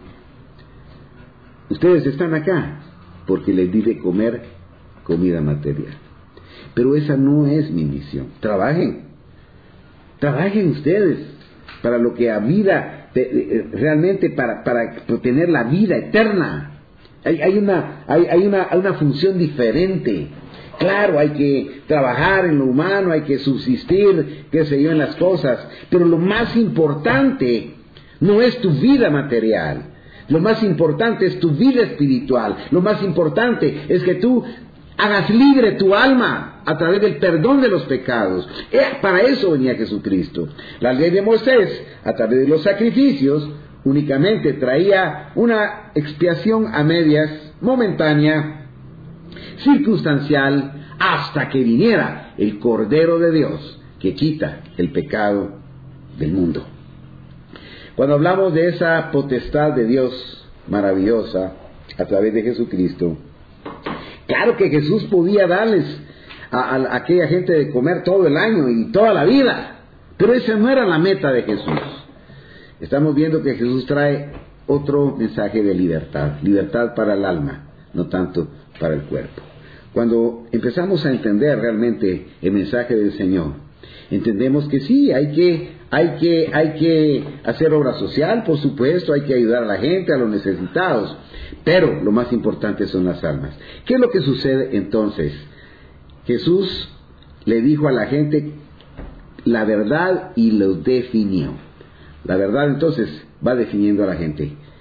ustedes están acá porque les di de comer comida material, pero esa no es mi misión. Trabajen ustedes para lo que a vida realmente para tener la vida eterna. Hay una función diferente. Claro, hay que trabajar en lo humano, hay que subsistir, qué sé yo, en las cosas, pero lo más importante no es tu vida material. Lo más importante es tu vida espiritual. Lo más importante es que tú hagas libre tu alma a través del perdón de los pecados. Para eso venía Jesucristo. La ley de Moisés, a través de los sacrificios, únicamente traía una expiación a medias, momentánea, circunstancial, hasta que viniera el Cordero de Dios que quita el pecado del mundo. Cuando hablamos de esa potestad de Dios maravillosa a través de Jesucristo, claro que Jesús podía darles a aquella gente de comer todo el año y toda la vida, pero esa no era la meta de Jesús. Estamos viendo que Jesús trae otro mensaje de libertad para el alma, no tanto para el cuerpo. Cuando empezamos a entender realmente el mensaje del Señor, entendemos que sí, hay que hacer obra social, por supuesto, hay que ayudar a la gente, a los necesitados, pero lo más importante son las almas. ¿Qué es lo que sucede entonces? Jesús le dijo a la gente la verdad y lo definió. La verdad entonces va definiendo a la gente.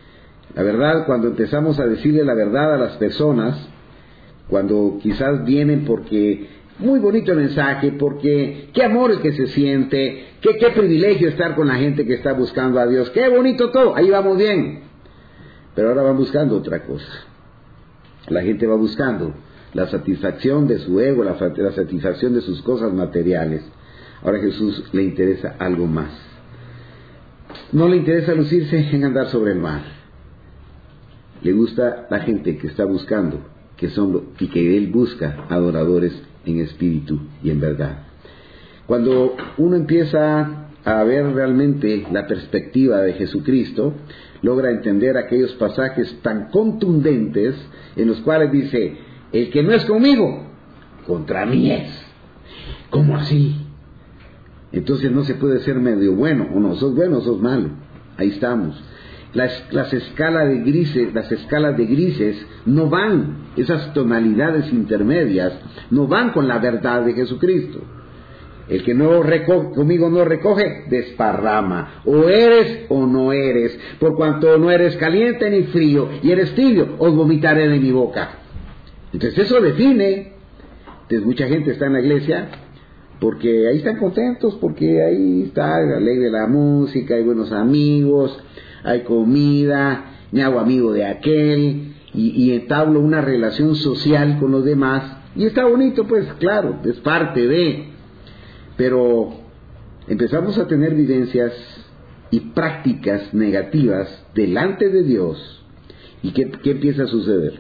La verdad, cuando empezamos a decirle la verdad a las personas, cuando quizás vienen porque muy bonito el mensaje, porque qué amor el que se siente, qué privilegio estar con la gente que está buscando a Dios, qué bonito todo, ahí vamos bien. Pero ahora van buscando otra cosa. La gente va buscando la satisfacción de su ego, la satisfacción de sus cosas materiales. Ahora a Jesús le interesa algo más. No le interesa lucirse en andar sobre el mar. Le gusta la gente que está buscando, y que Él busca adoradores en espíritu y en verdad. Cuando uno empieza a ver realmente la perspectiva de Jesucristo, logra entender aquellos pasajes tan contundentes en los cuales dice: el que no es conmigo, contra mí es. ¿Cómo así? Entonces no se puede ser medio bueno, o no, sos bueno o sos malo. Ahí estamos. Las escalas de grises no van, esas tonalidades intermedias no van con la verdad de Jesucristo. El que no conmigo no recoge, desparrama. O eres o no eres. Por cuanto no eres caliente ni frío y eres tibio, os vomitaré de mi boca. Entonces eso define. Entonces mucha gente está en la iglesia porque ahí están contentos, porque ahí está alegre la música, hay buenos amigos, hay comida, me hago amigo de aquel y entablo una relación social con los demás. Y está bonito, pues claro, es parte de... Pero empezamos a tener vivencias y prácticas negativas delante de Dios. ¿Y qué empieza a suceder?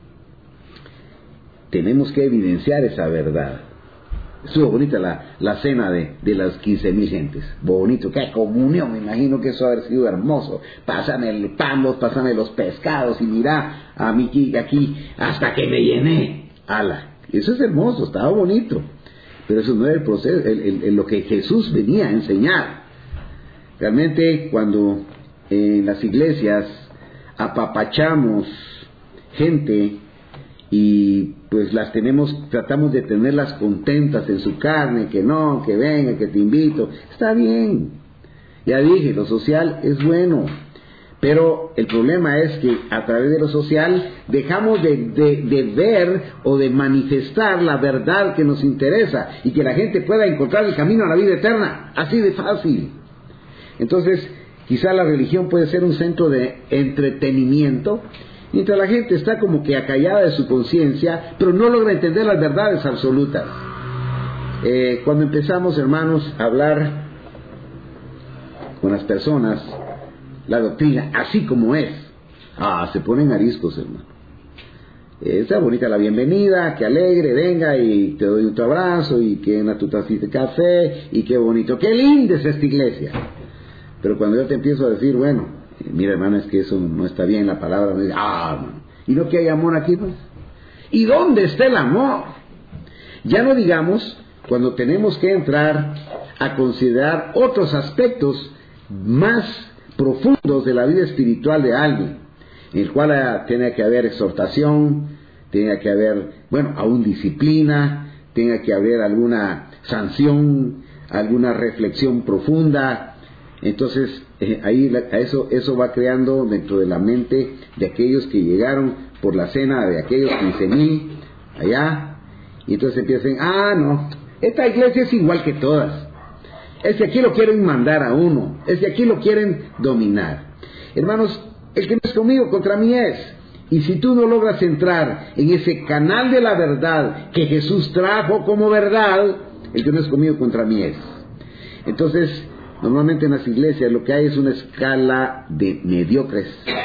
Tenemos que evidenciar esa verdad. Estuvo bonita la cena de las 15,000 gentes. Bonito, qué comunión, me imagino que eso haber sido hermoso. Pásame el pan, pásame los pescados y mira a mí aquí hasta que me llené. Ala, eso es hermoso, estaba bonito. Pero eso no era el proceso, lo que Jesús venía a enseñar. Realmente cuando en las iglesias apapachamos gente y pues tratamos de tenerlas contentas en su carne, que no, que venga, que te invito, está bien. Ya dije, lo social es bueno. Pero el problema es que a través de lo social dejamos de ver o de manifestar la verdad que nos interesa y que la gente pueda encontrar el camino a la vida eterna, así de fácil. Entonces, quizá la religión puede ser un centro de entretenimiento, mientras la gente está como que acallada de su conciencia, pero no logra entender las verdades absolutas. Cuando empezamos, hermanos, a hablar con las personas la doctrina así como es, se ponen ariscos, hermano. Está bonita la bienvenida, que alegre, venga y te doy otro abrazo y que en tu tacita de café y qué bonito, qué linda es esta iglesia. Pero cuando yo te empiezo a decir, bueno, mira, hermano, es que eso no está bien, la palabra me dice, hermano, ¿y no que hay amor aquí, pues? ¿Y dónde está el amor? Ya no digamos cuando tenemos que entrar a considerar otros aspectos más profundos de la vida espiritual de alguien, en el cual tiene que haber exhortación, tiene que haber, aún disciplina, tiene que haber alguna sanción, alguna reflexión profunda. Entonces, eso va creando dentro de la mente de aquellos que llegaron por la cena de aquellos 15,000 allá, y entonces empiezan, no, esta iglesia es igual que todas. Es que aquí lo quieren mandar a uno, es que aquí lo quieren dominar. Hermanos, el que no es conmigo, contra mí es. Y si tú no logras entrar en ese canal de la verdad que Jesús trajo como verdad, el que no es conmigo, contra mí es. Entonces, normalmente en las iglesias lo que hay es una escala de mediocres,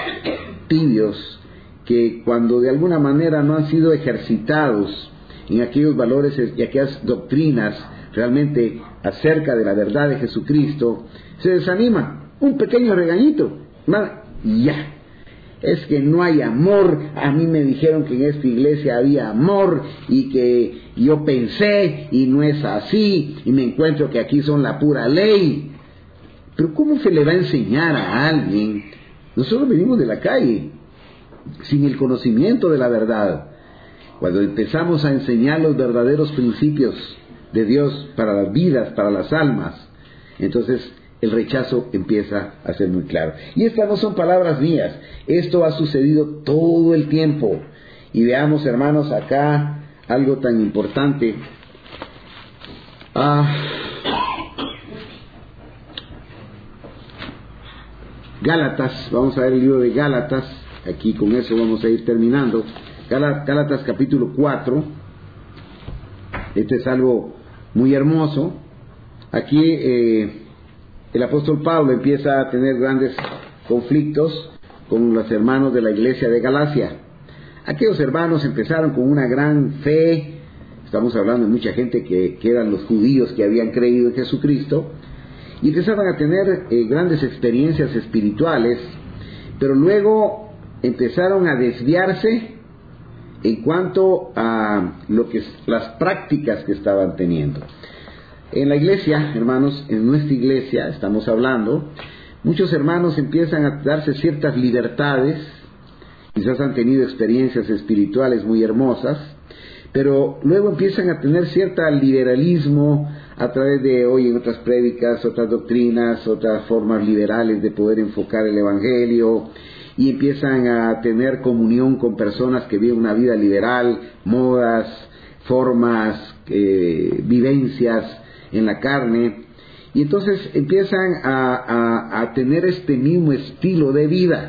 tibios, que cuando de alguna manera no han sido ejercitados en aquellos valores y aquellas doctrinas realmente acerca de la verdad de Jesucristo, se desaniman. Un pequeño regañito, ya. Es que no hay amor. A mí me dijeron que en esta iglesia había amor y que yo pensé y no es así, y me encuentro que aquí son la pura ley. Pero ¿cómo se le va a enseñar a alguien? Nosotros venimos de la calle sin el conocimiento de la verdad. Cuando empezamos a enseñar los verdaderos principios de Dios para las vidas, para las almas, entonces el rechazo empieza a ser muy claro. Y estas no son palabras mías, esto ha sucedido todo el tiempo. Y veamos, hermanos, acá algo tan importante. Gálatas, vamos a ver el libro de Gálatas, aquí con eso vamos a ir terminando. Gálatas capítulo 4, este es algo muy hermoso. Aquí el apóstol Pablo empieza a tener grandes conflictos con los hermanos de la iglesia de Galacia. Aquellos hermanos empezaron con una gran fe, estamos hablando de mucha gente que eran los judíos que habían creído en Jesucristo, y empezaron a tener grandes experiencias espirituales, pero luego empezaron a desviarse en cuanto a las prácticas que estaban teniendo. En la iglesia, hermanos, en nuestra iglesia estamos hablando, muchos hermanos empiezan a darse ciertas libertades, quizás han tenido experiencias espirituales muy hermosas, pero luego empiezan a tener cierto liberalismo a través de, oyen otras prédicas, otras doctrinas, otras formas liberales de poder enfocar el evangelio, y empiezan a tener comunión con personas que viven una vida liberal, modas, formas, vivencias en la carne, y entonces empiezan a tener este mismo estilo de vida.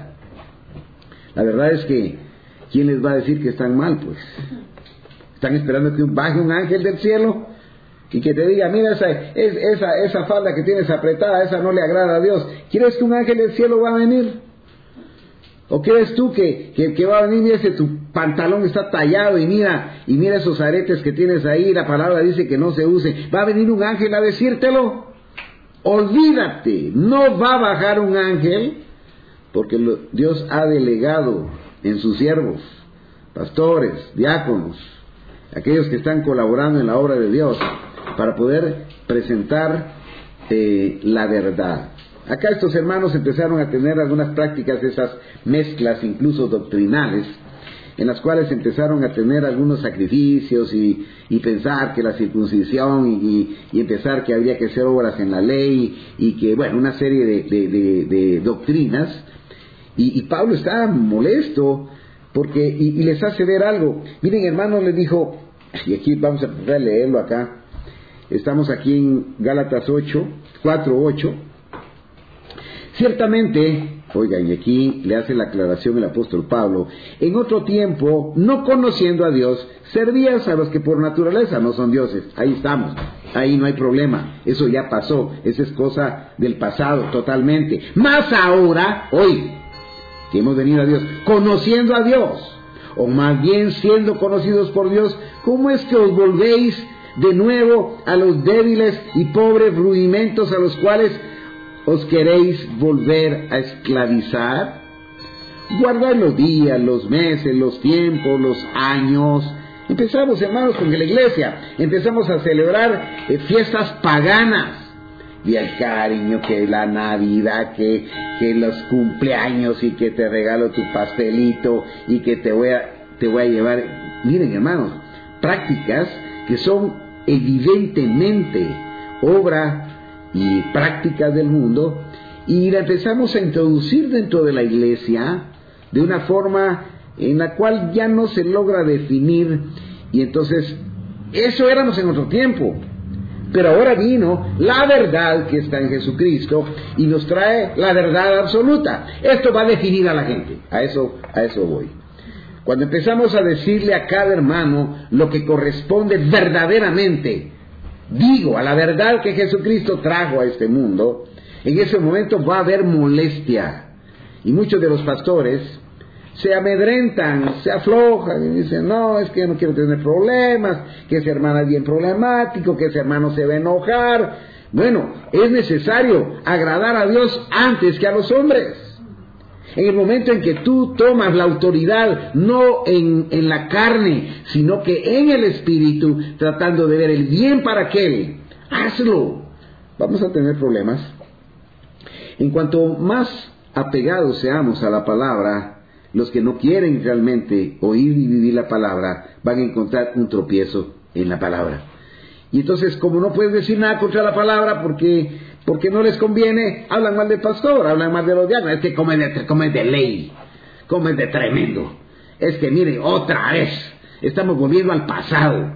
La verdad es que, ¿quién les va a decir que están mal? Pues están esperando que baje un ángel del cielo y que te diga, mira, esa falda que tienes apretada, esa no le agrada a Dios. ¿Quieres que un ángel del cielo va a venir? ¿O crees tú que va a venir, mira, tu pantalón está tallado y mira esos aretes que tienes ahí, la palabra dice que no se use? ¿Va a venir un ángel a decírtelo? Olvídate, no va a bajar un ángel, porque Dios ha delegado en sus siervos, pastores, diáconos, aquellos que están colaborando en la obra de Dios, para poder presentar la verdad. Acá estos hermanos empezaron a tener algunas prácticas de esas mezclas, incluso doctrinales, en las cuales empezaron a tener algunos sacrificios y pensar que la circuncisión y empezar que habría que hacer obras en la ley y que, bueno, una serie de doctrinas. Y Pablo está molesto porque y les hace ver algo. Miren, hermanos, les dijo, y aquí vamos a leerlo acá. Estamos aquí en Gálatas 4:8. Ciertamente, oigan, y aquí le hace la aclaración el apóstol Pablo, en otro tiempo, no conociendo a Dios, servías a los que por naturaleza no son dioses. Ahí estamos, ahí no hay problema, eso ya pasó, esa es cosa del pasado totalmente. Más ahora, hoy, que hemos venido a Dios, conociendo a Dios, o más bien siendo conocidos por Dios, ¿cómo es que os volvéis de nuevo a los débiles y pobres rudimentos a los cuales os queréis volver a esclavizar? Guardad los días, los meses, los tiempos, los años. Empezamos, hermanos, con la iglesia, empezamos a celebrar fiestas paganas. Día del cariño, que la Navidad, que los cumpleaños y que te regalo tu pastelito y que te voy a llevar. Miren, hermanos, prácticas que son evidentemente obra y prácticas del mundo, y la empezamos a introducir dentro de la iglesia de una forma en la cual ya no se logra definir, y entonces eso éramos en otro tiempo. Pero ahora vino la verdad que está en Jesucristo y nos trae la verdad absoluta. Esto va a definir a la gente. A eso voy. Cuando empezamos a decirle a cada hermano lo que corresponde verdaderamente, a la verdad que Jesucristo trajo a este mundo, en ese momento va a haber molestia. Y muchos de los pastores se amedrentan, se aflojan y dicen, no, es que yo no quiero tener problemas, que ese hermano es bien problemático, que ese hermano se va a enojar. Bueno, es necesario agradar a Dios antes que a los hombres. En el momento en que tú tomas la autoridad, no en la carne, sino que en el espíritu, tratando de ver el bien para aquel, hazlo. Vamos a tener problemas. En cuanto más apegados seamos a la palabra, los que no quieren realmente oír y vivir la palabra van a encontrar un tropiezo en la palabra. Y entonces, como no puedes decir nada contra la palabra porque Porque no les conviene, hablan mal del pastor, hablan mal de los diáconos, es que comen de ley, comen de tremendo. Es que mire, otra vez, estamos volviendo al pasado.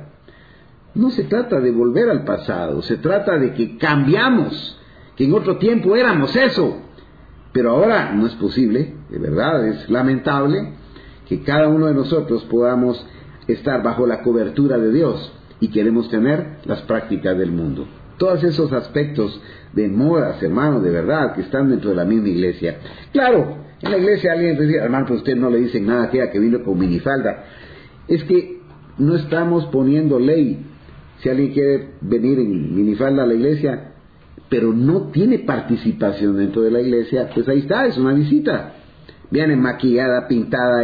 No se trata de volver al pasado, se trata de que cambiamos, que en otro tiempo éramos eso. Pero ahora no es posible, de verdad, es lamentable que cada uno de nosotros podamos estar bajo la cobertura de Dios y queremos tener las prácticas del mundo. Todos esos aspectos de modas, hermanos, de verdad, que están dentro de la misma iglesia. Claro, en la iglesia alguien dice, hermano, pues usted no le dicen nada a que vino con minifalda. Es que no estamos poniendo ley. Si alguien quiere venir en minifalda a la iglesia, pero no tiene participación dentro de la iglesia, pues ahí está, es una visita. Viene maquillada, pintada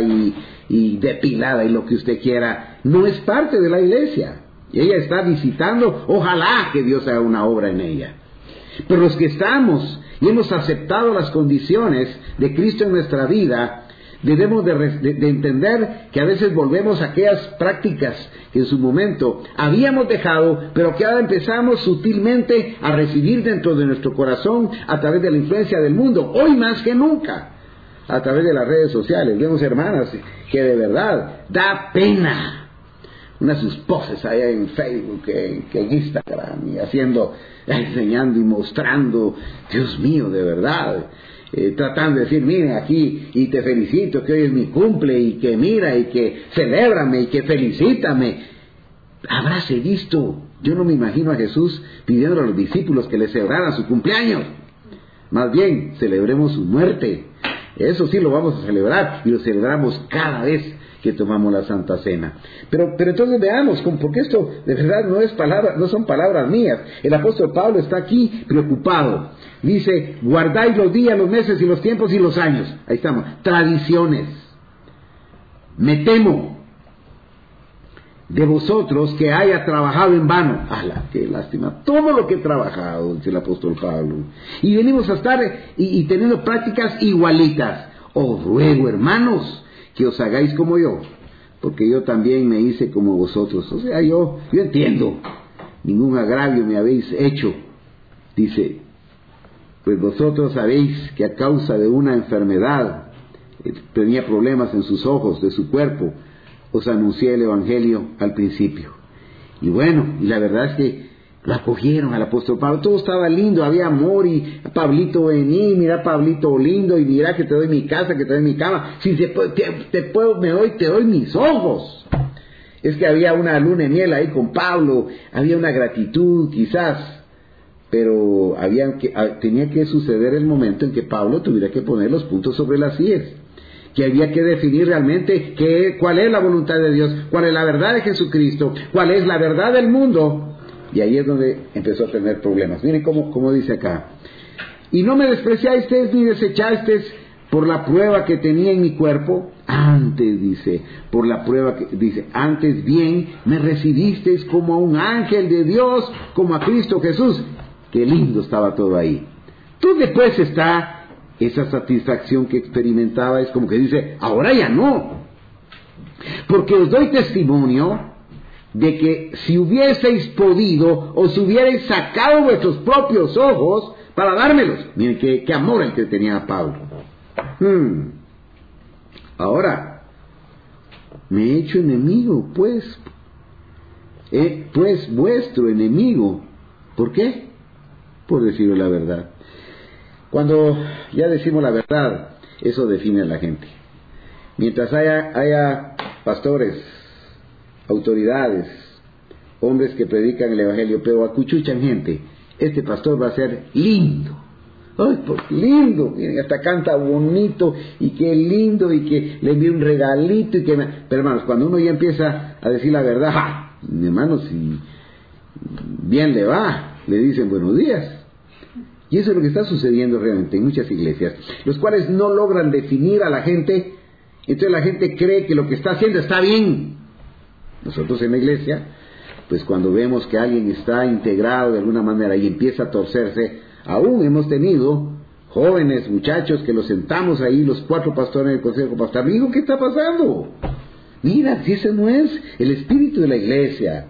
y depilada y lo que usted quiera. No es parte de la iglesia. Y ella está visitando, ojalá que Dios haga una obra en ella. Pero los que estamos y hemos aceptado las condiciones de Cristo en nuestra vida, debemos de entender que a veces volvemos a aquellas prácticas que en su momento habíamos dejado, pero que ahora empezamos sutilmente a recibir dentro de nuestro corazón a través de la influencia del mundo, hoy más que nunca, a través de las redes sociales. Vemos hermanas que de verdad da pena. Unas sus poses allá en Facebook, en Instagram, y enseñando y mostrando, Dios mío, de verdad, tratando de decir, mire aquí, y te felicito, que hoy es mi cumple, y que mira, y que celébrame, y que felicítame. Habráse visto, yo no me imagino a Jesús pidiendo a los discípulos que le celebraran su cumpleaños. Más bien, celebremos su muerte. Eso sí lo vamos a celebrar, y lo celebramos cada vez que tomamos la Santa Cena. Pero entonces veamos, porque esto de verdad no son palabras mías. El apóstol Pablo está aquí preocupado. Dice, guardáis los días, los meses y los tiempos y los años. Ahí estamos, tradiciones. Me temo de vosotros que haya trabajado en vano. ¡Hala, qué lástima! Todo lo que he trabajado, dice el apóstol Pablo. Y venimos a estar y teniendo prácticas igualitas. Os ruego, hermanos, que os hagáis como yo, porque yo también me hice como vosotros. O sea, yo entiendo, ningún agravio me habéis hecho. Dice, pues vosotros sabéis que a causa de una enfermedad, tenía problemas en sus ojos, de su cuerpo, os anuncié el evangelio al principio. Y bueno, y la verdad es que lo acogieron al apóstol Pablo, todo estaba lindo, había amor, y Pablito vení, mira Pablito lindo, y mira que te doy mi casa, que te doy mi cama, si te doy mis ojos. Es que había una luna de miel ahí con Pablo, había una gratitud quizás, pero tenía que suceder el momento en que Pablo tuviera que poner los puntos sobre las íes, que había que definir realmente cuál es la voluntad de Dios, cuál es la verdad de Jesucristo, cuál es la verdad del mundo. Y ahí es donde empezó a tener problemas. Miren cómo dice acá. Y no me despreciasteis ni desechasteis por la prueba que tenía en mi cuerpo. Antes, dice, por la prueba que, dice, antes bien me recibisteis como a un ángel de Dios, como a Cristo Jesús. Qué lindo estaba todo ahí. Entonces después está esa satisfacción que experimentaba, es como que dice, ahora ya no. Porque os doy testimonio de que si hubieseis podido, os hubierais sacado vuestros propios ojos para dármelos. Miren qué amor el que tenía Pablo. Ahora, me he hecho enemigo, pues vuestro enemigo. ¿Por qué? Por decirlo la verdad. Cuando ya decimos la verdad, eso define a la gente. Mientras haya pastores, autoridades, hombres que predican el evangelio, pero acuchuchan gente, este pastor va a ser lindo. ¡Ay, pues lindo! Miren, hasta canta bonito, y qué lindo, y que le envíe un regalito, pero hermanos, cuando uno ya empieza a decir la verdad, ¡ja! Mi hermano, si bien le va, le dicen buenos días. Y eso es lo que está sucediendo realmente en muchas iglesias, los cuales no logran definir a la gente. Entonces la gente cree que lo que está haciendo está bien. Nosotros en la iglesia, pues cuando vemos que alguien está integrado de alguna manera y empieza a torcerse, aún hemos tenido jóvenes, muchachos, que los sentamos ahí, los 4 pastores del consejo pastoral. Digo, ¿qué está pasando? Mira, si ese no es el espíritu de la iglesia.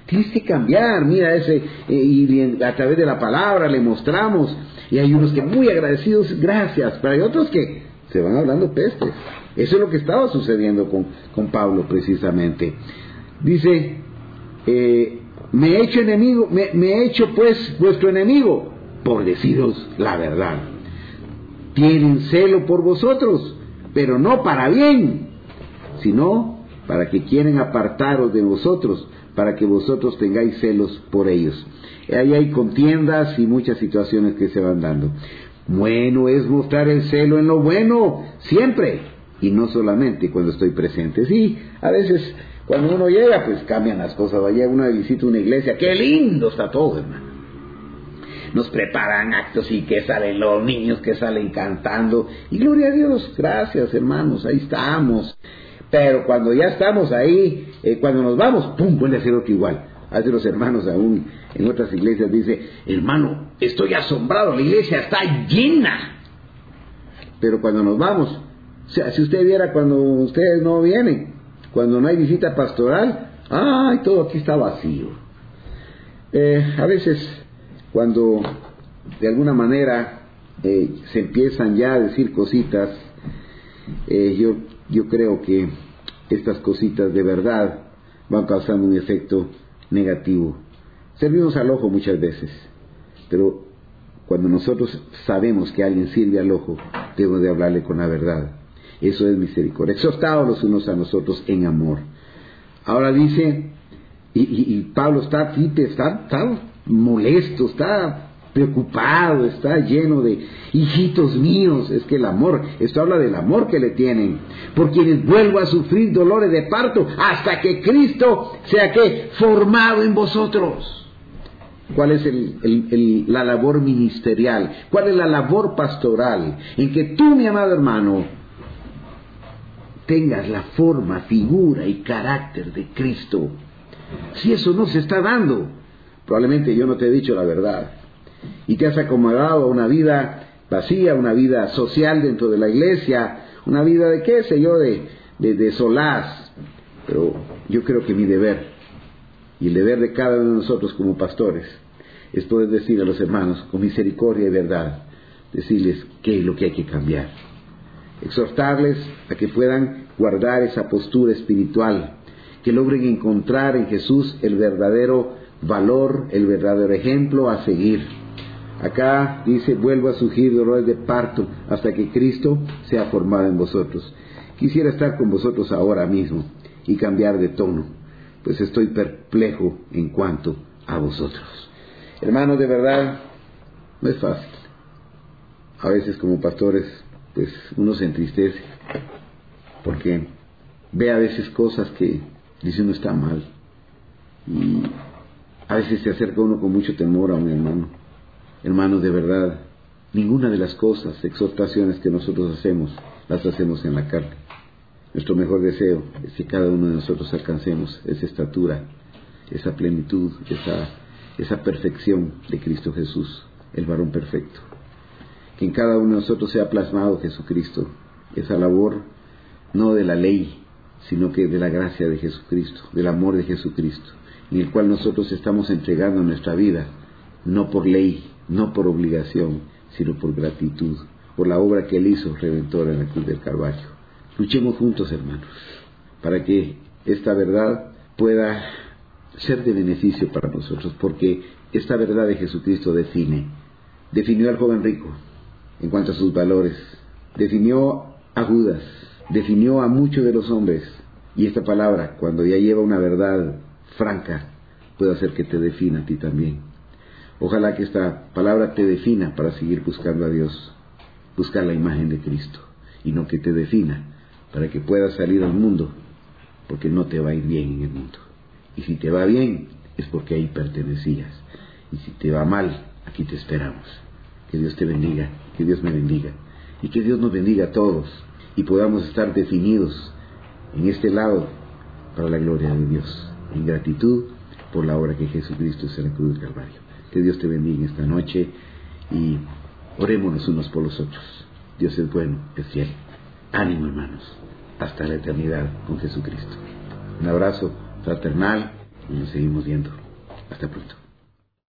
Tienes que cambiar, mira y a través de la palabra le mostramos, y hay unos que muy agradecidos, gracias, pero hay otros que se van hablando pestes. Eso es lo que estaba sucediendo con Pablo precisamente. Dice, me he hecho enemigo, me he hecho pues vuestro enemigo, por deciros la verdad. Tienen celo por vosotros, pero no para bien, sino para que quieren apartaros de vosotros, para que vosotros tengáis celos por ellos. Ahí hay contiendas y muchas situaciones que se van dando. Bueno es mostrar el celo en lo bueno, siempre, y no solamente cuando estoy presente. Sí, a veces cuando uno llega, pues cambian las cosas. Vaya uno visita una iglesia, ¡qué lindo está todo, hermano! Nos preparan actos y que salen los niños, que salen cantando, y gloria a Dios, gracias hermanos, ahí estamos. Pero cuando ya estamos ahí, cuando nos vamos, ¡pum!, vuelve a ser otro igual. Hace los hermanos aún en otras iglesias dice, hermano, estoy asombrado, la iglesia está llena. Pero cuando nos vamos, o sea, si usted viera cuando ustedes no vienen, cuando no hay visita pastoral, ¡ay!, todo aquí está vacío. A veces, cuando de alguna manera se empiezan ya a decir cositas, yo creo que estas cositas de verdad van causando un efecto negativo. Servimos al ojo muchas veces, pero cuando nosotros sabemos que alguien sirve al ojo, debemos de hablarle con la verdad. Eso es misericordia. Exhortados los unos a nosotros en amor. Ahora dice, y Pablo está molesto, está preocupado, está lleno de hijitos míos. Es que el amor, esto habla del amor que le tienen, por quienes vuelvo a sufrir dolores de parto hasta que Cristo sea que formado en vosotros. ¿Cuál es la labor ministerial? ¿Cuál es la labor pastoral? En que tú, mi amado hermano, tengas la forma, figura y carácter de Cristo. Si eso no se está dando, probablemente yo no te he dicho la verdad y te has acomodado a una vida vacía, una vida social dentro de la iglesia, una vida de qué sé yo, de solaz. Pero yo creo que mi deber y el deber de cada uno de nosotros como pastores es poder decir a los hermanos con misericordia y verdad, decirles qué es lo que hay que cambiar, exhortarles a que puedan guardar esa postura espiritual, que logren encontrar en Jesús el verdadero valor, el verdadero ejemplo a seguir. Acá dice, vuelvo a surgir dolores de parto hasta que Cristo sea formado en vosotros. Quisiera estar con vosotros ahora mismo y cambiar de tono, pues estoy perplejo en cuanto a vosotros. Hermanos, de verdad, no es fácil. A veces como pastores, pues uno se entristece, porque ve a veces cosas que dice uno está mal, y a veces se acerca uno con mucho temor a un hermano. Hermanos, de verdad, ninguna de las cosas, exhortaciones que nosotros hacemos, las hacemos en la carne. Nuestro mejor deseo es que cada uno de nosotros alcancemos esa estatura, esa plenitud, esa perfección de Cristo Jesús, el varón perfecto. Que en cada uno de nosotros sea plasmado Jesucristo, esa labor no de la ley, sino que de la gracia de Jesucristo, del amor de Jesucristo, en el cual nosotros estamos entregando nuestra vida, no por ley, no por obligación, sino por gratitud, por la obra que Él hizo redentora en la cruz del Calvario. Luchemos juntos, hermanos, para que esta verdad pueda ser de beneficio para nosotros, porque esta verdad de Jesucristo definió al joven rico en cuanto a sus valores, definió a Judas, definió a muchos de los hombres, y esta palabra, cuando ya lleva una verdad franca, puede hacer que te defina a ti también. Ojalá que esta palabra te defina para seguir buscando a Dios, buscar la imagen de Cristo, y no que te defina para que puedas salir al mundo, porque no te va a ir bien en el mundo. Y si te va bien, es porque ahí pertenecías. Y si te va mal, aquí te esperamos. Que Dios te bendiga, que Dios me bendiga, y que Dios nos bendiga a todos, y podamos estar definidos en este lado para la gloria de Dios, en gratitud por la obra que Jesucristo hizo en la cruz del Calvario. Que Dios te bendiga esta noche, y orémonos unos por los otros. Dios es bueno, es fiel. Ánimo, hermanos, hasta la eternidad con Jesucristo. Un abrazo fraternal y nos seguimos viendo. Hasta pronto.